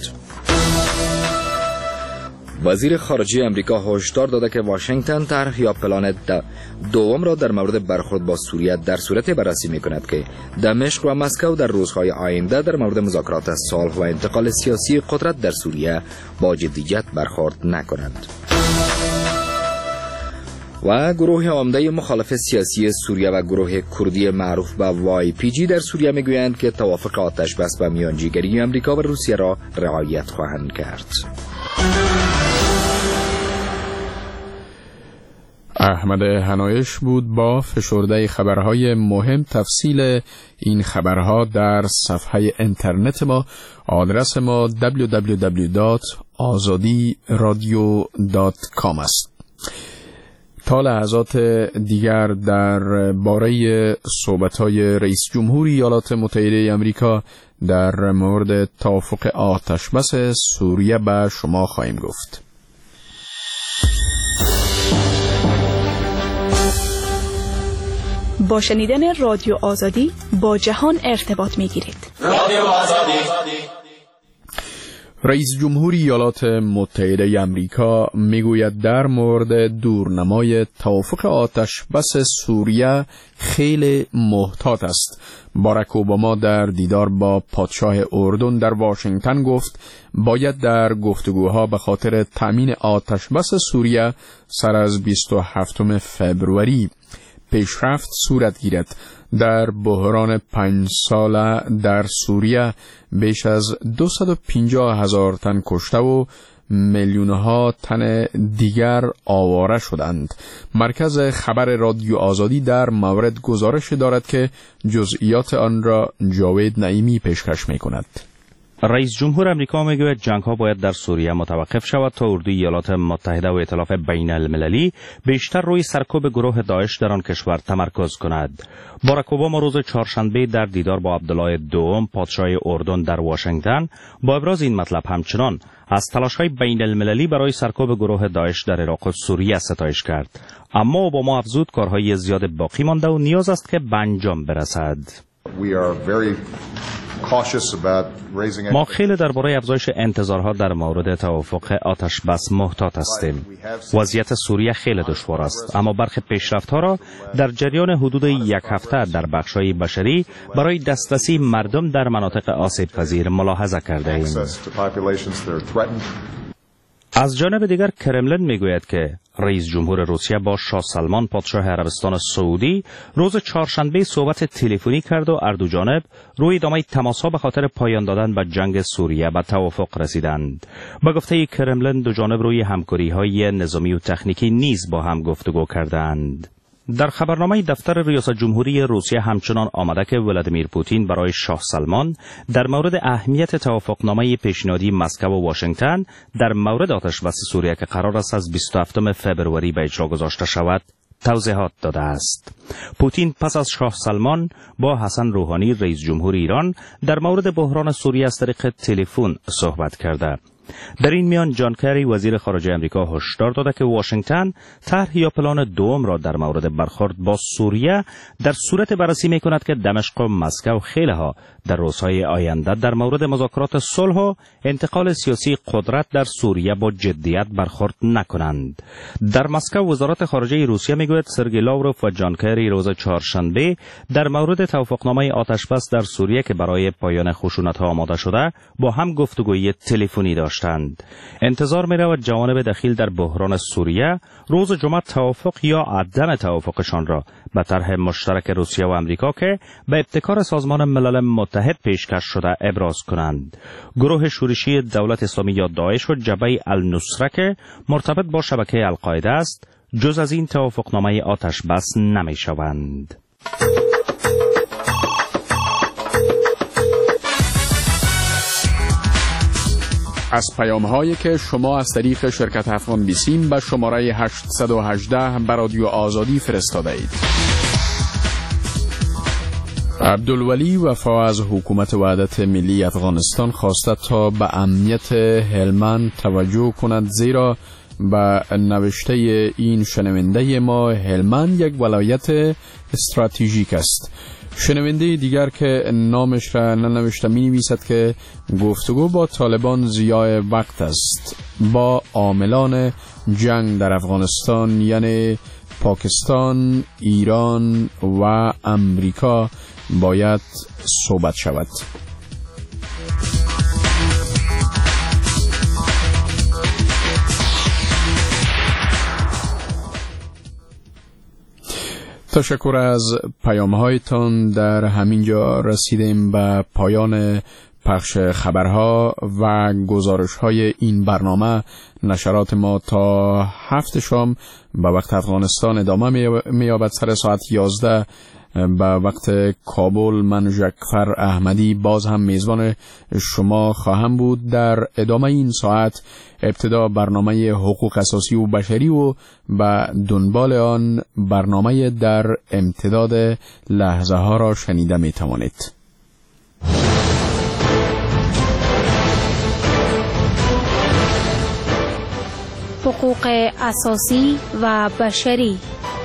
وزیر خارجه امریکا هشدار داده که واشنگتن طرح یا پلان دوم را در مورد برخورد با سوریه در صورت بررسی می‌کند که دمشق و مسکو در روزهای آینده در مورد مذاکرات صلح و انتقال سیاسی قدرت در سوریه با جدیت برخورد نکنند. و گروه عمده مخالف سیاسی سوریه و گروه کردی معروف به YPG در سوریه میگویند که توافق آتش بس و میانجیگری امریکا و روسیه را رعایت خواهند کرد. احمد هنایش بود با فشرده خبرهای مهم. تفصیل این خبرها در صفحه اینترنت ما، آدرس ما www.azadiradio.com است. تا لحظات دیگر در باره صحبت‌های رئیس جمهور ایالات متحده آمریکا در مورد توافق آتشبس سوریه به شما خواهیم گفت. با شنیدن رادیو آزادی با جهان ارتباط می‌گیرید. رادیو آزادی. رئیس جمهور ایالات متحده آمریکا میگوید در مورد دورنمای توافق آتش بس سوریه خیلی محتاط است. باراک اوباما در دیدار با پادشاه اردن در واشنگتن گفت باید در گفتگوها به خاطر تامین آتش بس سوریه سر از 27 فبروری پیشرفت صورت گیرد. در بحران 5 ساله در سوریه بیش از 250,000 تن کشته و میلیون‌ها تن دیگر آواره شدند. مرکز خبر رادیو آزادی در مورد گزارش دارد که جزئیات آن را جاوید نعیمی پیشکش می‌کند. رئیس جمهور امریکا میگوید جنگ ها باید در سوریه متوقف شود تا اردوی ایالات متحده و ائتلاف بین المللی بیشتر روی سرکوب گروه داعش در آن کشور تمرکز کند. باراک اوباما روز چهارشنبه در دیدار با عبدالله دوم پادشاه اردن در واشنگتن با ابراز این مطلب همچنان از تلاش‌های بین المللی برای سرکوب گروه داعش در عراق و سوریه ستایش کرد. اما اوباما افزود کارهای زیاد باقی مانده و نیاز است که به انجام برسد. ما خیلی درباره افزایش انتظارها در مورد توافق آتش بس محتاط هستیم. وضعیت سوریه خیلی دشوار است، اما برخی پیشرفت‌ها را در جریان حدود یک هفته در بخش‌های بشری برای دسترسی مردم در مناطق آسیب پذیر ملاحظه کرده ایم. از جانب دیگر کرملین میگوید که رئیس جمهور روسیه با شاه سلمان پادشاه عربستان سعودی روز چهارشنبه صحبت تلفنی کرد و هر دو جانب روی ادامه تماس‌ها به خاطر پایان دادن به جنگ سوریه به توافق رسیدند. به گفته کرملین دو جانب روی همکاری‌های نظامی و تکنیکی نیز با هم گفتگو کردند. در خبرنامه دفتر ریاست جمهوری روسیه همچنان آمده که ولادیمیر پوتین برای شاه سلمان در مورد اهمیت توافقنامه پیشنهادی مسکو و واشنگتن در مورد آتشبس سوریه که قرار است از 27 فبروری به اجرا گذاشته شود توضیحات داده است. پوتین پس از شاه سلمان با حسن روحانی رئیس جمهور ایران در مورد بحران سوریه از طریق تلفن صحبت کرده. در این میان جان کری وزیر خارجه امریکا هشدار داده که واشنگتن طرح یا پلان دوم را در مورد برخورد با سوریه در صورت بررسی می‌کند که دمشق و مسکو خیلی‌ها در روزهای آینده در مورد مذاکرات صلح و انتقال سیاسی قدرت در سوریه با جدیت برخورد نکنند. در مسکو وزارت خارجه روسیه میگوید سرگئی لاوروف و جان کری روز چهارشنبه در مورد توافقنامه آتشبس در سوریه که برای پایان خشونت‌ها آماده شده با هم گفتگوی تلفنی داشتند. انتظار می‌رود جوانب دخیل در بحران سوریه روز جمعه توافق یا عدم توافقشان را به طرح مشترک روسیه و امریکا که به ابتکار سازمان ملل متحد پیشکش شده ابراز کنند. گروه شورشی دولت اسلامی یا داعش و جبهه النصره که مرتبط با شبکه القاعده است جز از این توافقنامه آتش بس نمی شوند. از پیام‌هایی که شما از طریق شرکت افغان بیسیم به شماره 818 به رادیو آزادی فرستاده اید. عبدالولی وفا از حکومت وحدت ملی افغانستان خواسته تا به امنیت هلمند توجه کند، زیرا به نوشته این شنونده ما هلمند یک ولایت استراتژیک است. شنونده دیگر که نامش را ننوشته می نویسد که گفتگو با طالبان ضیاع وقت است. با عاملان جنگ در افغانستان یعنی پاکستان، ایران و امریکا باید صحبت شود. تشکر از پیام‌هایتان. در همینجا رسیدیم به پایان پخش خبرها و گزارش‌های این برنامه. نشرات ما تا 7 شام به وقت افغانستان ادامه می‌یابد. سر ساعت 11 به وقت کابل من ژکفر احمدی باز هم میزبان شما خواهم بود. در ادامه این ساعت ابتدا برنامه حقوق اساسی و بشری و به دنبال آن برنامه در امتداد لحظه ها را شنیده می توانید. حقوق اساسی و بشری.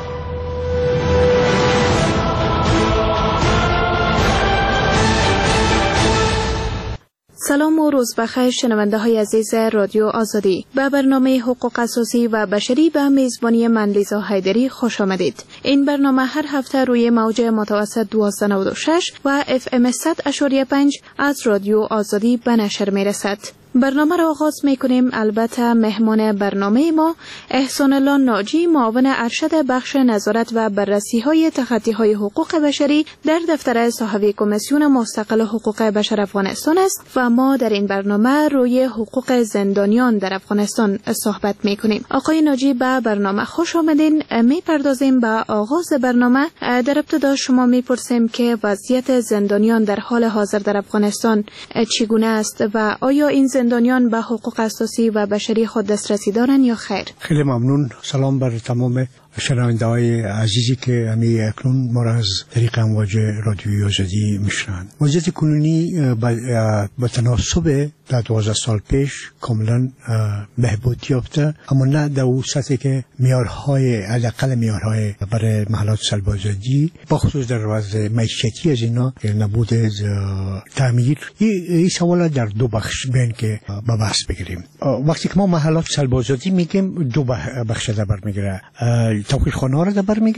سلام و روز بخیر شنونده های عزیز رادیو آزادی. به برنامه حقوق اساسی و بشری به میزبانی من لیزا حیدری خوش آمدید. این برنامه هر هفته روی موج متوسط 1296 و FM 100.5 از رادیو آزادی به نشر می رسد. برنامه را آغاز می کنیم. البته مهمان برنامه ما احسان الله ناجی، معاون ارشد بخش نظارت و بررسی های تخطی های حقوق بشری در دفتر صاحب کمیسیون مستقل حقوق بشر افغانستان است و ما در این برنامه روی حقوق زندانیان در افغانستان صحبت می کنیم. آقای ناجی به برنامه خوش آمدین. می پردازیم به آغاز برنامه. در ابتدا شما می پرسیم که وضعیت زندانیان در حال حاضر در افغانستان چگونه است و آیا این زندانیان به حقوق اساسی و بشری خود دسترسی دارند یا خیر؟ خیلی ممنون. سلام بر تمام شنونده های عزیزی که همی اکنون ما را از طریق امواج رادیوی آزادی میشنوند. وضعیت کنونی با تناسب در 12 سال پیش کاملا بهبود یافته، اما نه در اون سطحی که معیارهای حداقل معیارهای برای محلات سلب آزادی با خصوص در وضع معیشتی از اینا نبود تعمیر. این سوال در دو بخش بین که با بحث بگیریم. وقتی که ما محلات سلب آزادی میگیم دو بخش در بر میگیره. توقیف‌خانه‌ها را در بر میگیره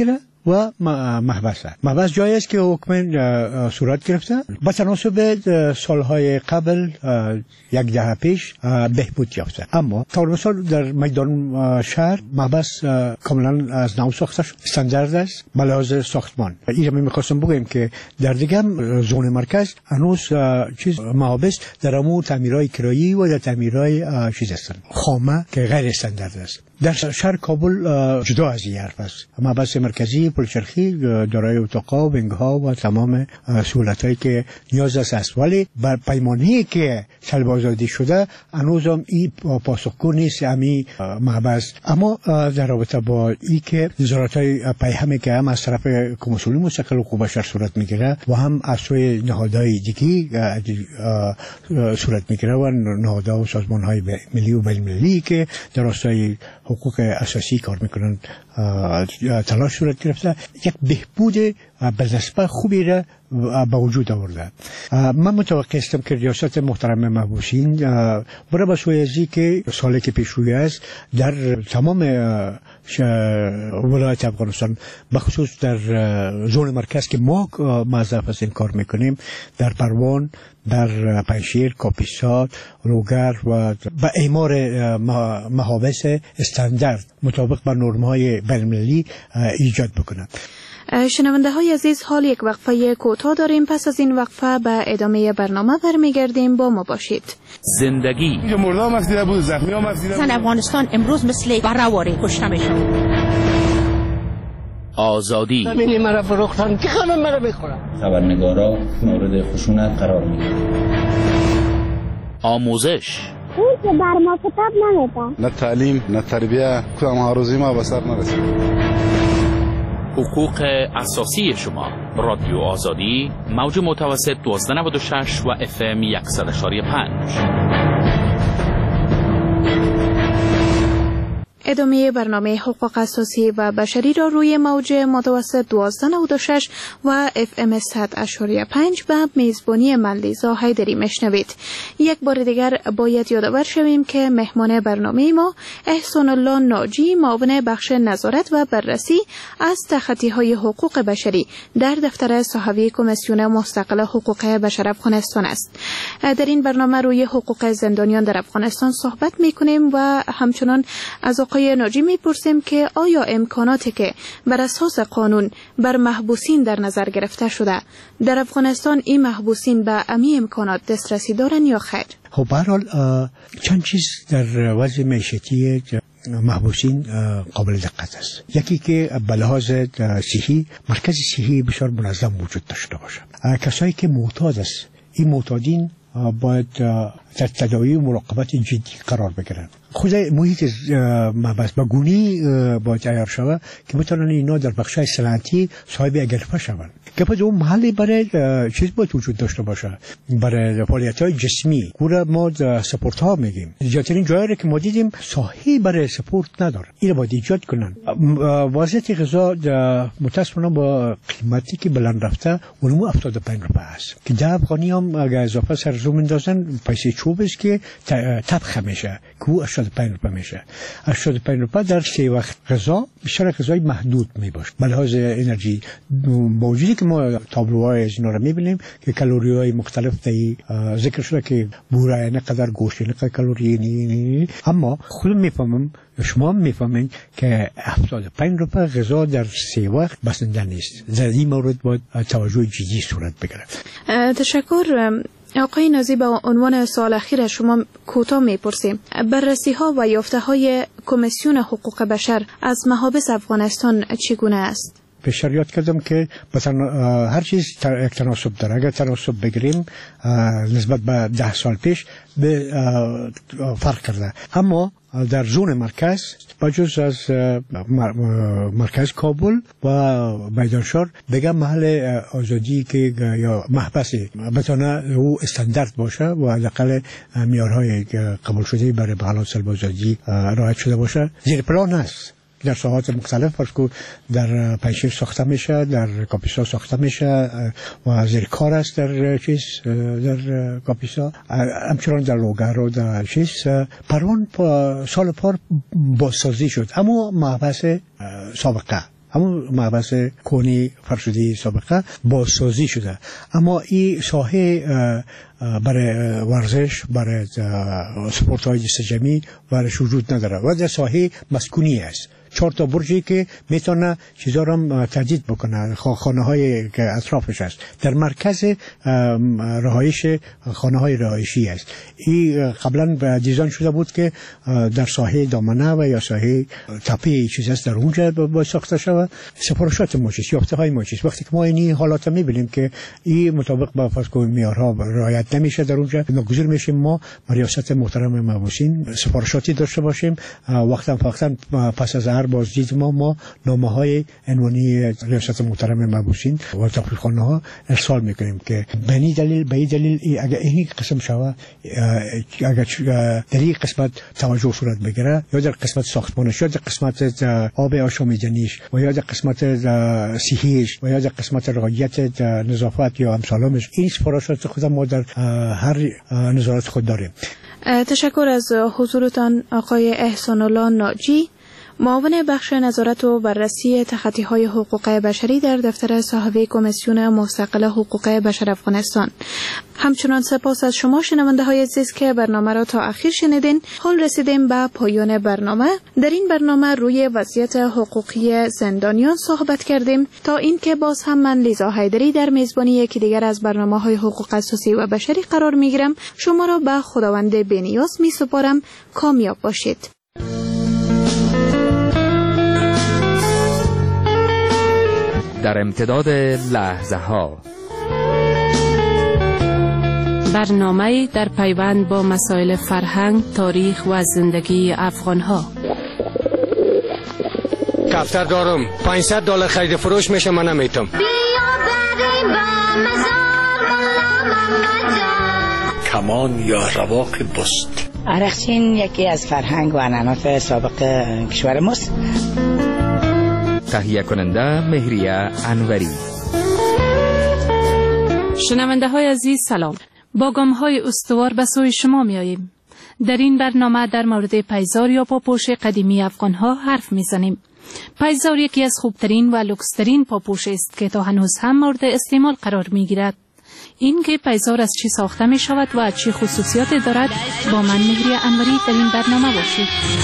و محبس. محبس جایی است که حکم صورت گرفته با تناسب سالهای قبل یک دهه پیش بهبود یافته. اما طور مثال در میدان شهر محبس کاملا از نو ساخته شد، استاندارد است به لحاظ ساختمان. اینجا می‌خواستم بگم که در دیگه زون مرکز هنوز چیز محابس در امور تعمیرهای کرایی و در تعمیرهای چیز هستند خامه که غیر استاندارد است. در شهر کابل جدا از این حرف است. محبس مرکزی پلچرخی دارای اتاق‌ها و بنگ‌ها و تمام سهولت‌هایی که نیاز است، ولی بر پیمانه‌ای که سلب آزادی شده هنوز هم این پاسخگو نیست همین محبس. اما در رابطه با این که نظارت‌های پیهمی که هم از طرف کمیسیون مستقل حقوق بشر صورت میگیره و هم از سوی نهادهای دیگی صورت میگیره و نهادها و سازمان‌های ملی و بین‌المللی که در راستای حقوق اساسی کار میکنن تلاش صورت گرفته، یک بهبود به نسبت خوبی را به وجود آورده. من متوقع هستم که ریاست محترم محبوسین برای به سوی ازی که سالی که پیش روی است در تمام ولایت افغانستان بخصوص در زون مرکز که ما معذرت هستیم کار میکنیم، در پروان، در پنشیر، کاپیسا، روگر و به اعمار محابس استاندارد مطابق با نرم‌های بین‌المللی ایجاد بکنند. شنونده های عزیز، حال یک وقفه کوتاه داریم. پس از این وقفه به ادامه برنامه برمیگردیم. با ما باشید. زندگی مردم از دیده بود، زخمی هم از دیده بود. افغانستان امروز مثل برهواری کشته میشن. آزادی ببینی مرا فروختن که خانم مرا میخورن. خبرنگارا مورد خشونت قرار میگیرن. آموزش اون که بر ما کتاب نمیده. نه تعلیم نه تربیه، کدام هاروزی ما به سر نرسید. حقوق اساسی شما. رادیو آزادی، موج متوسط 1296 و FM 100.5. ادامه برنامه حقوق اساسی و بشری را روی موج متوسط 1296 و FM 100.5 به میزبانی ملیزا حیدری مشنوید. یک بار دیگر باید یادآور شویم که مهمان برنامه ما احسان الله ناجی، معاون بخش نظارت و بررسی از تخطی‌های حقوق بشری در دفتر صحوی کمیسیون مستقل حقوق بشر افغانستان است. در این برنامه روی حقوق زندانیان در افغانستان صحبت می‌کنیم و همچنان از آقای ناجی میپرسیم که آیا امکاناتی که بر اساس قانون بر محبوسین در نظر گرفته شده در افغانستان این محبوسین به امی امکانات دسترسی دارن یا خیر؟ خب به هر حال چند چیز در وضع معیشتی محبوسین قابل دقت است. یکی که به لحاظ صحی مرکز صحی بسیار منظم وجود داشته باشد. کسایی که معتاد است، این معتادین باید در تداوی و مراقبت جدی قرار بگیرند. خود محیط محبس با گونی باید عیار شود که بتوانند اینا در بخشای صنعتی صاحب اگرفه شوند. که باید اون محلی برای چیز باید وجود داشته باشه، برای فعالیت‌های جسمی. گوره ما سپورت ها میگیم، زیادترین جایی که ما دیدیم ساحی برای سپورت نداره. اینو باید ایجاد کنن. وضعیت غذا متأسفانه با قیمتی که بلند رفته اونمو 75 روپیه است که 10 افغانی هم اگه اضافه سر زوم اندازن پیسه چوب است که طبخ میشه که 85 روپیه میشه. 85 روپیه در 3 وقت غذا بیشتر غذای محدود میباشه. به لحاظ انرژی موجودی که ما تابلوهای از اینا رو میبینیم که کالری های مختلف ذکر شده که بوره نقدر گوشت نقدر کالری، اما خودم میفهمم شما میفهمین که 75 روپیه غذا در 3 وقت بسنده نیست. در این مورد باید توجه جدی صورت بگیره. تشکر. آقای نازی، به عنوان سوال اخیر شما کوتاه میپرسیم بررسی ها و یافته های کمیسیون حقوق بشر از محابس افغانستان چگونه است؟ پیشتر یاد کردم که هر چیز یک تناسب داره. اگر تناسب بگیریم نسبت به 10 سال پیش به فرق کرده، اما در زون مرکز بجز از مرکز کابل و میدانشار بگم محل آزادی که یا محبسی بتونه او استاندارد باشه و حداقل معیارهای قبول شده برای بحالات سلب آزادی رعایت شده باشه. زیر پلان است در ساحات مختلف، فرض کن در پنشیر ساخته میشه، در کاپیسا ساخته میشه و زیر کار است در چیز در کاپیسا، همچنان در روگر و در چیز پروان سال پار بازسازی شد، اما محبس سابقه همون محبس کونی فرسودی سابقه بازسازی شده، اما این ساحه برای ورزش، برای سپورت های جسم جمعی برایش وجود نداره و در ساحه مسکونی است. 4 تا برجی که میتونه چیزا رو تجدید بکنه، خانه های که اطرافش است. در مرکز رهایش خانه های رهایشی است. این قبلا دیزاین شده بود که در ساحه دامنه و یا ساحه تپه چیز است در اونجا با ساخته شود. سفارشات موجود، یافته های موجود. وقتی که ما این حالات میبینیم که این مطابق با فرض کنیم معیارها رعایت نمیشه در اونجا، ناگزیر میشیم ما ریاست محترم مبعوثین سفارشاتی داشته باشیم. وقتا پس از بازدید ما نامه های عنوانی ریاست محترم مبعوثین و تحقیقخانه ها ارسال میکنیم که به این دلیل اگر این قسم شود، اگر در این قسمت توجه صورت بگیره، یا در قسمت ساختمانش، یا در قسمت آب آشامیدنیش، و یا در قسمت صحیش، و یا در قسمت رعایت نظافت یا امثالش، این سفارشات خود ما در هر نظارت خود داریم. تشکر از حضورتان آقای احسان الله ناجی، معاون بخش نظارت و بررسی تخطی‌های حقوق بشری در دفتر صاحب کمیسیون مستقل حقوق بشر افغانستان. همچنان سپاس از شما شنونده‌های عزیز که برنامه را تا آخر شنیدین. حال رسیدیم به پایان برنامه. در این برنامه روی وضعیت حقوقی زندانیان صحبت کردیم تا اینکه باز هم من لیزا حیدری در میزبانی یکی دیگر از برنامه‌های حقوق اساسی و بشری قرار می‌گیرم. شما را به خداوند بی‌نیاز می‌سپارم. کامیاب باشید. در امتداد لحظه ها، برنامه در پیوند با مسائل فرهنگ، تاریخ و زندگی افغان ها. کفتر دارم، $500 خرید فروش میشه، من نمیتونم. کمان یا رواق بست. عرقچین یکی از فرهنگ و عنعنات سابق کشور ماست. تهیه کننده مهریه انوری. شنونده های عزیز سلام. با گام های استوار به سوی شما می آییم. در این برنامه در مورد پیزار یا پاپوش قدیمی افغان ها حرف می زنیم. پیزار یکی از خوبترین و لوکسترین پاپوش است که تا هنوز هم مورد استعمال قرار می گیرد. این که پیزار از چی ساخته می شود و چی خصوصیات دارد، با من مهریه انوری در این برنامه باشید.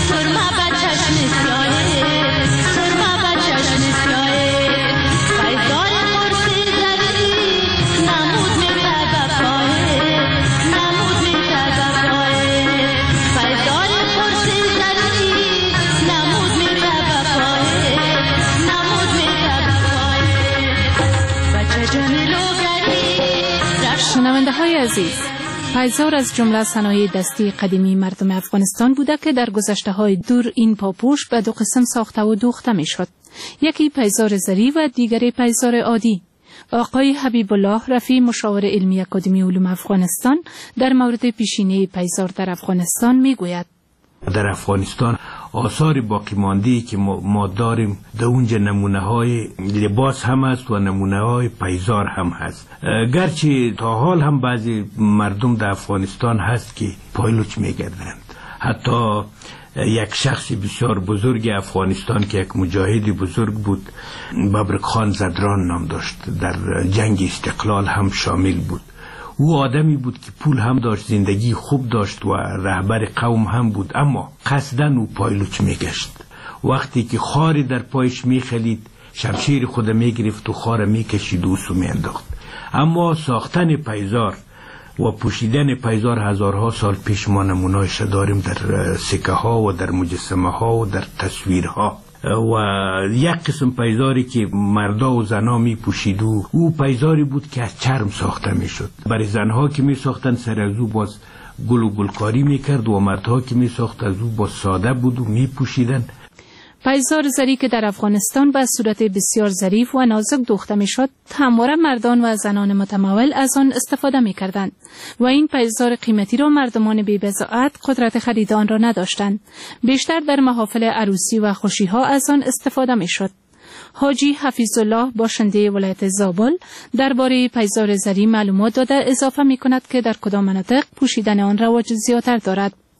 شنونده های عزیز، پیزار از جمله صنایع دستی قدیمی مردم افغانستان بوده که در گذشته های دور این پاپوش به 2 قسم ساخته و دوخته می شد. یکی پیزار زری و دیگری پیزار عادی. آقای حبیب الله رفیع، مشاور علمی اکادمی علوم افغانستان، در مورد پیشینه پیزار در افغانستان می گوید. در افغانستان آثار باقی مانده که ما داریم، در اونجا نمونه های لباس هم هست و نمونه های پیزار هم هست. گرچه تا حال هم بعضی مردم در افغانستان هست که پایلوچ میگردند. حتی یک شخص بسیار بزرگ افغانستان که یک مجاهد بزرگ بود، ببرک خان زدران نام داشت، در جنگ استقلال هم شامل بود. او آدمی بود که پول هم داشت، زندگی خوب داشت و رهبر قوم هم بود، اما قصدن او پایلوچ میگشت. وقتی که خاری در پایش میخلید، شمشیر خود میگرفت و خار میکشید و سو میانداخت. اما ساختن پیزار و پوشیدن پیزار هزارها سال پیش ما نمونه‌اش داریم در سکه ها و در مجسمه ها و در تصویرها. و یک قسم پیزاری که مردا و زنا می پوشید او پیزاری بود که از چرم ساخته می شد. برای زنها که می ساختن سر از او باز گل و گلکاری می کرد و مردها که می ساخت از او باز ساده بود و می پوشیدن. پیزار زری که در افغانستان به صورت بسیار ظریف و نازک دوخته می شد، همواره مردان و زنان متمول از آن استفاده می کردند و این پیزار قیمتی را مردمان بی بضاعت قدرت خرید آن را نداشتند. بیشتر در محافل عروسی و خوشی ها از آن استفاده می شد. حاجی حفیظ الله، باشنده ولایت زابل، درباره پیزار زری معلومات داده اضافه می کند که در کدام مناطق پوشیدن آن رواج زیادتر دارد.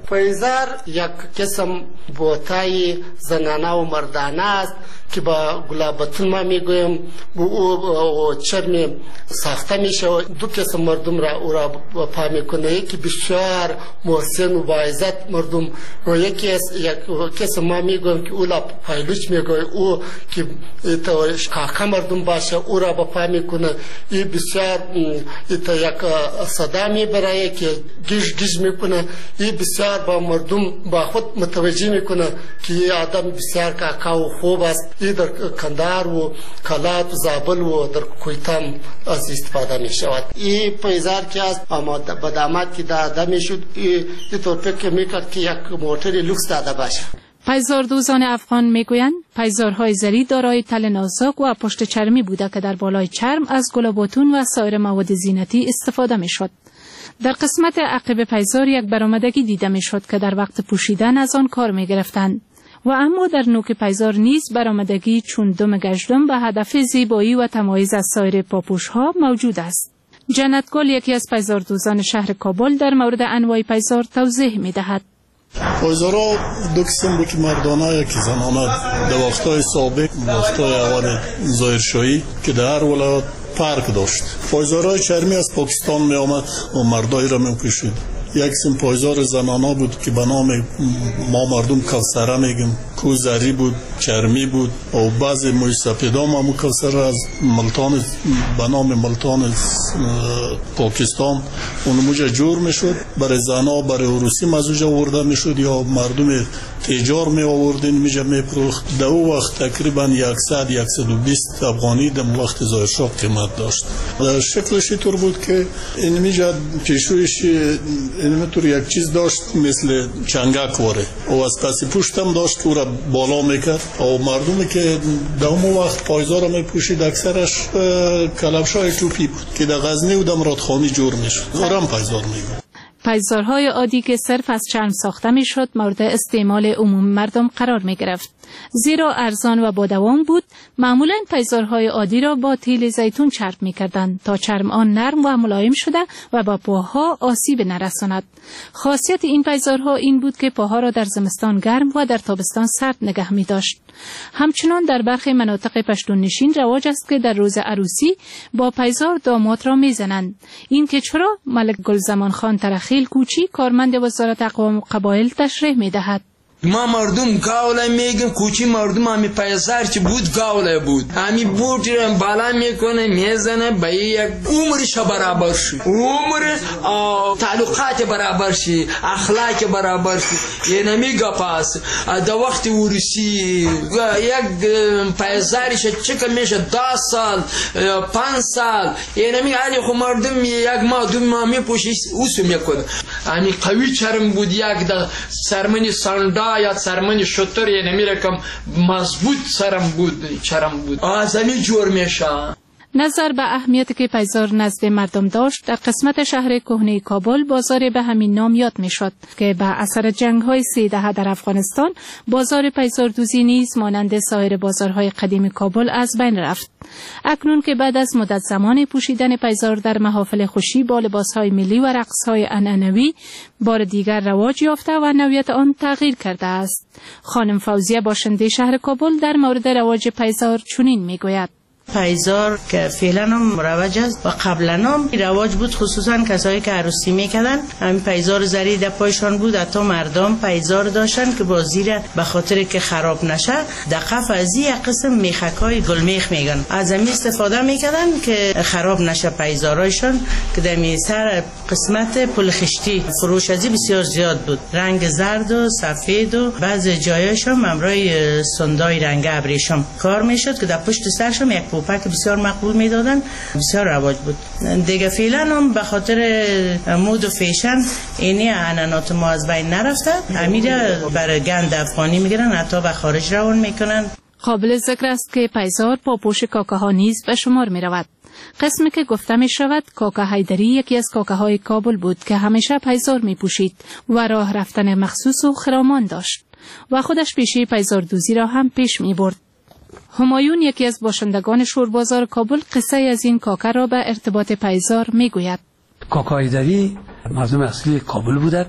پایزار یک قسم بوتای زنانه و مردانه است که با گلابتون ما میگویم او چرم ساخته میشه و دو قسم مردم را او را پا میکنه، یکی بسیار محسن و باعزت مردم و یک قسم ما میگویم که او را پایلوچ میگویم، او که کاکا مردم باشه او را پا میکنه. این بسیار یک صدا میبره که گیج گیج میکنه، این بسیار با مردم با خود متوجه میکنه که این آدم بسیار کاکا و خوب است. این در کندهار و کلات و زابل و در کویتام از استفاده می شود. این پایزار که است با داماد که داده می شد، این طور فکر میکرد که یک موتر لوکس داده باشه. پایزاردوزان افغان میگویند پایزارهای زری دارای تل نازک و پشت چرمی بوده که در بالای چرم از گلاباتون و سایر مواد زینتی استفاده می شد. در قسمت عقب پایزار یک برآمدگی دیده می شد که در وقت پوشیدن از آن کار می گرفتند و اما در نوک پایزار نیز برآمدگی چون دم گشتم به هدف زیبایی و تمایز از سایر پاپوش‌ها موجود است. جنت گل یکی از پایزاردوزان شهر کابل در مورد انواع پایزار توضیح می دهد. پایزارها دو قسم بود که مردانه یکی زنانه. در وقتهای سابق وقتهای اول ظاهرشاهی که در هر ولایت فرق داشت. پایزارهای چرمی از پاکستان می آمد و مردایی را می پوشید. یک قسم پایزار زنانه بود که به نام ما مردم کوثره میگیم، کو زری بود، چرمی بود و بعضی موی سپیدا ما کوثره از ملتان به نام ملتان پاکستان اون موجه جور میشد. برای زنا برای عروسی مزوجه آورده میشد یا مردم تجار می آوردین میجه میپروخت. در او وقت تقریبا 100-120 افغانی در وقت ظاهرشاه قیمت داشت. شکلش طور بود که این میجه پیشویش اینطور یک چیز داشت مثل چنگک واره و از پس پشتم داشت او را بالا میکرد و مردمی که در اون وقت پایزار می پوشید اکثرش کلبشای توپی بود که در غزنی و در مرادخانی جور میشد. زارم پایزار میگه. پایزارهای عادی که صرف از چرم ساخته میشد مورد استعمال عموم مردم قرار می گرفت. زیرا ارزان و با دوام بود. معمولا پایزارهای عادی را با تیل زیتون چرب می کردند تا چرم آن نرم و ملایم شده و با پاها آسیب نرساند. خاصیت این پایزارها این بود که پاها را در زمستان گرم و در تابستان سرد نگه می داشت. همچنان در برخی مناطق پشتون نشین رواج است که در روز عروسی با پایزار داماد را می زنند. این که چرا ملک گلزمان خان ترخیل کوچی کارمند وزارت اقوام و قبایل تشریح می دهد. ما مردم گاوله میگیم، کوچی مردم همی پایزار چی بود گاوله بود، همی بوٹ بالا میکنه میزنه به یک عمرش برابر شد، عمر تعلقات برابر شد، اخلاق برابر شد. یه نمیگه پاس در وقت عروسی یک پایزارش چکه میشه 10 سال 5 سال، یه نمیگه علی خو مردم یک ماه دو ماه میپوشه اوسو میکنه. همی قوی چرم بود، یک در سرمنی ساندا یا سرمنی شطور یه نمیرکم مضبوط چرم بود آزمی جور میشه. نظر به اهمیتی که پایزار نزد مردم داشت، در قسمت شهر کهنه کابل بازار به همین نام یاد میشد که به اثر جنگ‌های 3 دهه در افغانستان بازار پایزاردوزی نیز مانند سایر بازارهای قدیم کابل از بین رفت. اکنون که بعد از مدت زمان پوشیدن پایزار در محافل خوشی با لباسهای ملی و رقصهای عنعنوی بار دیگر رواج یافته و نوعیت آن تغییر کرده است. خانم فوزیه باشنده شهر کابل در مورد رواج پایزار چنین میگوید: پایزار که فعلا هم مروج است و قبلا هم رواج بود، خصوصا کسایی که عروسی میکردن همین پایزار زری در پایشان بود. حتی مردم پایزار داشتن که با زیر به خاطر که خراب نشه در قف از یک قسم میخکای گلمیخ میگن از همین استفاده میکردن که خراب نشه پایزارایشان که در سر قسمت پل خشتی فروشی بسیار زیاد بود، رنگ زرد و سفید و بعض جایاشون ممرای سندای رنگ ابریشم کار میشد که در پشت سرشون یک پوپک بسیار مقبول میدادن، بسیار رواج بود. دیگه فعلا هم به خاطر مود و فیشن اینی عنعنات ما از بین نرفته، امیره برای گند افغانی میگیرن، حتی به خارج روان میکنن. قابل ذکر است که پایزار پاپوش کاکاها نیز به شمار می رود. قسمی که گفته می شود کاکا حیدری یکی از کاکاهای کابل بود که همیشه پایزار می پوشید و راه رفتن مخصوص و خرامان داشت و خودش پیشه پایزاردوزی را هم پیش می برد. همایون یکی از باشندگان شوربازار کابل قصه از این کاکا را به ارتباط پایزار می گوید. کاکا حیدری مردم اصلی کابل بودند.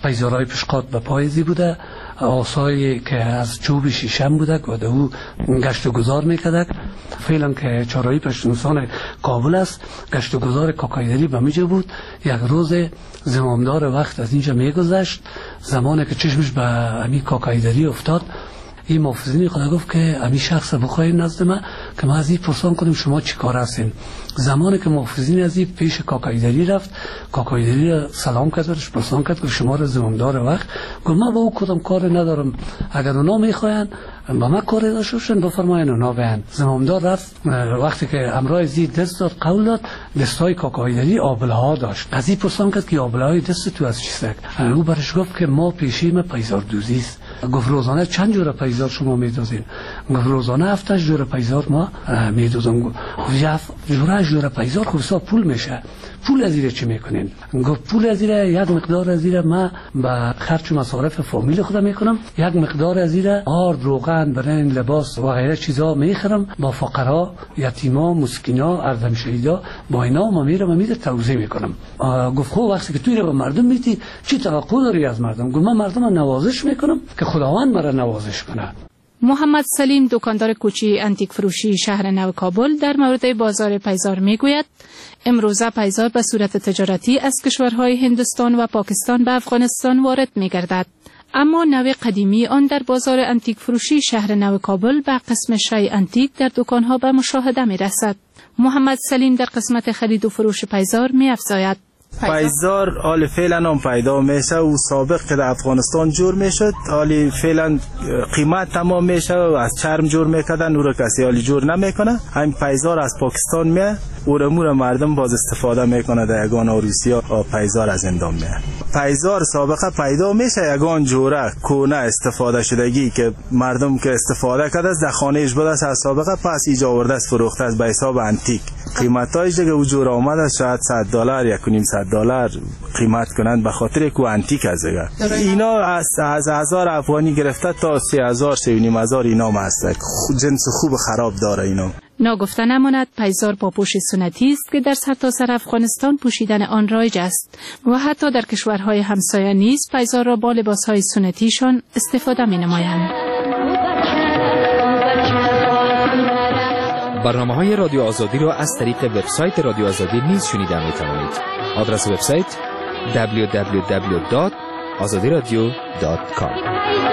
پیزارهای پشقات به پایزی بوده، آسایی که از چوب شیشم بوده و ده او گشت و گذار میکرده. فعلا که چهارراه پشتونستان کابل است، گشت و گذار کاکایدری به میجا بود. یک روز زمامدار وقت از اینجا میگذشت، زمانی که چشمش به امی کاکایدری افتاد، این محافظین خدا گفت که امی شخص بخواهید نزد من که ما از این پرسان کنیم شما چی کار هستین. زمانی که محافظین از این پیش کاکایدری رفت، کاکایدری را سلام کردش، پرسان کرد که شما را زمامدار وقت. گفت من با او کدام کار ندارم، اگر اونا میخواین با من کار داشته باشن بفرمایین اونا بیان. زمامدار رفت، وقتی که امرای زی دست داد قول داد، دستای کاکایدری آبله ها داشت. از این پرسان کرد که آبله های دست تو از چیست؟ او برش گفت که ما پیشیم پیزار دوزی است. گفت روزانه چند جور پیزار شما میدوزین؟ گفت روزانه 7 جور پیزار ما میدوزم. گفت جور پیزار خب حساب پول میشه، پول از ایره چی میکنین؟ گفت پول از ایره یک مقدار از ایره ما به خرج و مصارف فامیل خودم میکنم، یک مقدار از ایره آرد، روغن، برنج، لباس و غیره چیزا میخرم، با فقرا، یتیما، مسکینا، اردم شهیدا با اینا ما میرم توزیع میکنم. گفت خب وقتی که توی رو به مردم میتی چی توقع داری از مردم؟ گفت من مردم نوازش میکنم که خداوند مرا نوازش کنه. محمد سلیم دکاندار کوچی انتیک فروشی شهر نو کابل در مورد بازار پیزار میگوید امروزه پیزار به صورت تجارتی از کشورهای هندوستان و پاکستان به افغانستان وارد میگردد، اما نوع قدیمی آن در بازار انتیک فروشی شهر نو کابل به قسم شای انتیک در دکانها به مشاهده میرسد. محمد سلیم در قسمت خرید و فروش پیزار می‌افزاید پیزار حالی فعلا هم پیدا میشه و سابق که در افغانستان جور میشد حالی فعلا قیمت تمام میشه و از چرم جور میکردن، او را کسی حالی جور نمیکنه. همین پیزار از پاکستان میه، او را مردم باز استفاده میکنه در یگان آروسیا و پیزار از اندام میه. پیزار سابقه پیدا میشه یگان جوره کونه استفاده شدگی که مردم که استفاده کرده از در خانهش بوده از سابقه پس ایجا آورده است فروخته است به حساب انتیک. قیمتایش دیگه او جور آمده شاید $100 $1.5 قیمت کنند به خاطر کو انتیک از دیگه. اینا از 1000 افغانی گرفته تا 3000 3500 اینا هست. جنس خوب خراب داره اینا. ناگفته نماند پیزار پاپوش سنتی است که در سرتاسر افغانستان پوشیدن آن رایج است و حتی در کشورهای همسایه نیز پیزار را با لباسهای سنتیشان استفاده می‌نمایند. برنامه‌های رادیو آزادی را از طریق وبسایت رادیو آزادی نیز شنیده می‌توانید. آدرس وبسایت www.azadiradio.com.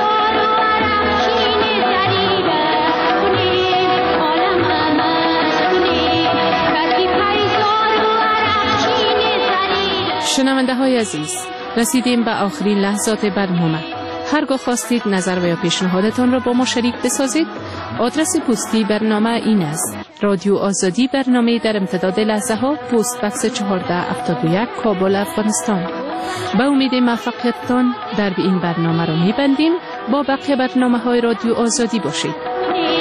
شنونده های عزیز، رسیدیم به آخرین لحظات برنامه. هرگاه خواستید نظر و یا پیشنهادتان را با ما شریک بسازید، آدرس پستی برنامه این است: رادیو آزادی، برنامه در امتداد لحظه ها، پست بکس 1471 کابل، افغانستان. به امید موفقیتتان در این برنامه را میبندیم. با بقیه برنامه های رادیو آزادی باشید.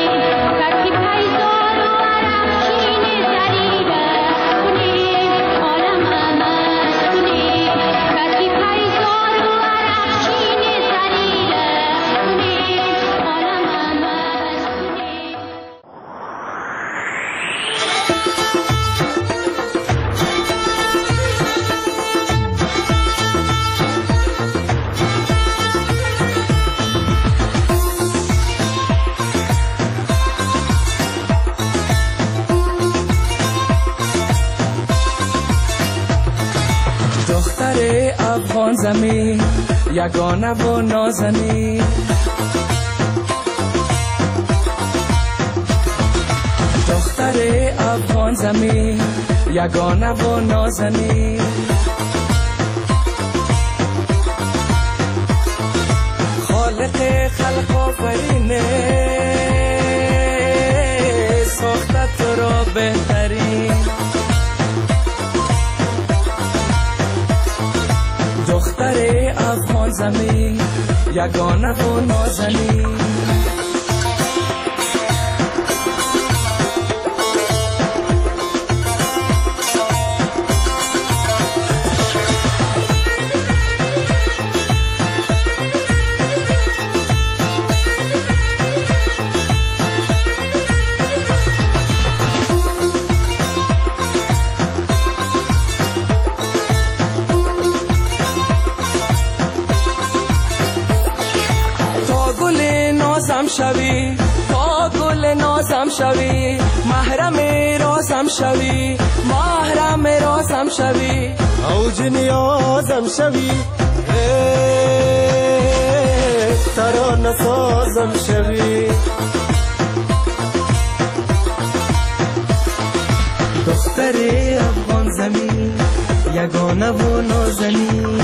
افغان زمین یگانه و نازنین، دختر افغان زمین یگانه و نازنین، خالق خلق آفرینه ساخته تو را بهترین، دختر افغان زمین یگانه و نازنین. شوی، تا گل نازم شوی، محرم رازم شوی، محرم رازم شوی، اوج نیازم شوی، ترانه سازم شوی. دختر افغان زمین یگانه و نازنین،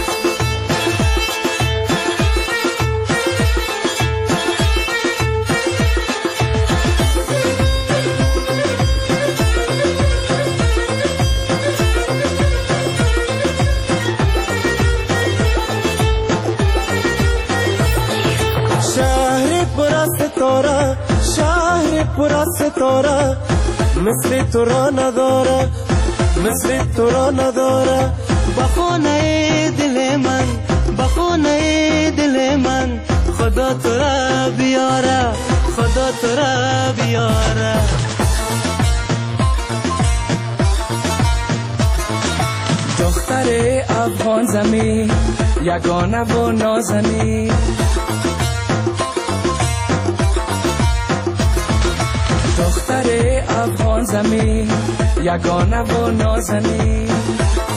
شهر پر ستاره، شهر پر ستاره، مثل تو را نداره، مثل تو را نداره. بخونه دل من، بخونه دل من، خدا تو را بیاره، خدا تو را بیاره. دختر افغان زمین یگانه و نازنین، دختر افغان زمین یگانه و نازنین.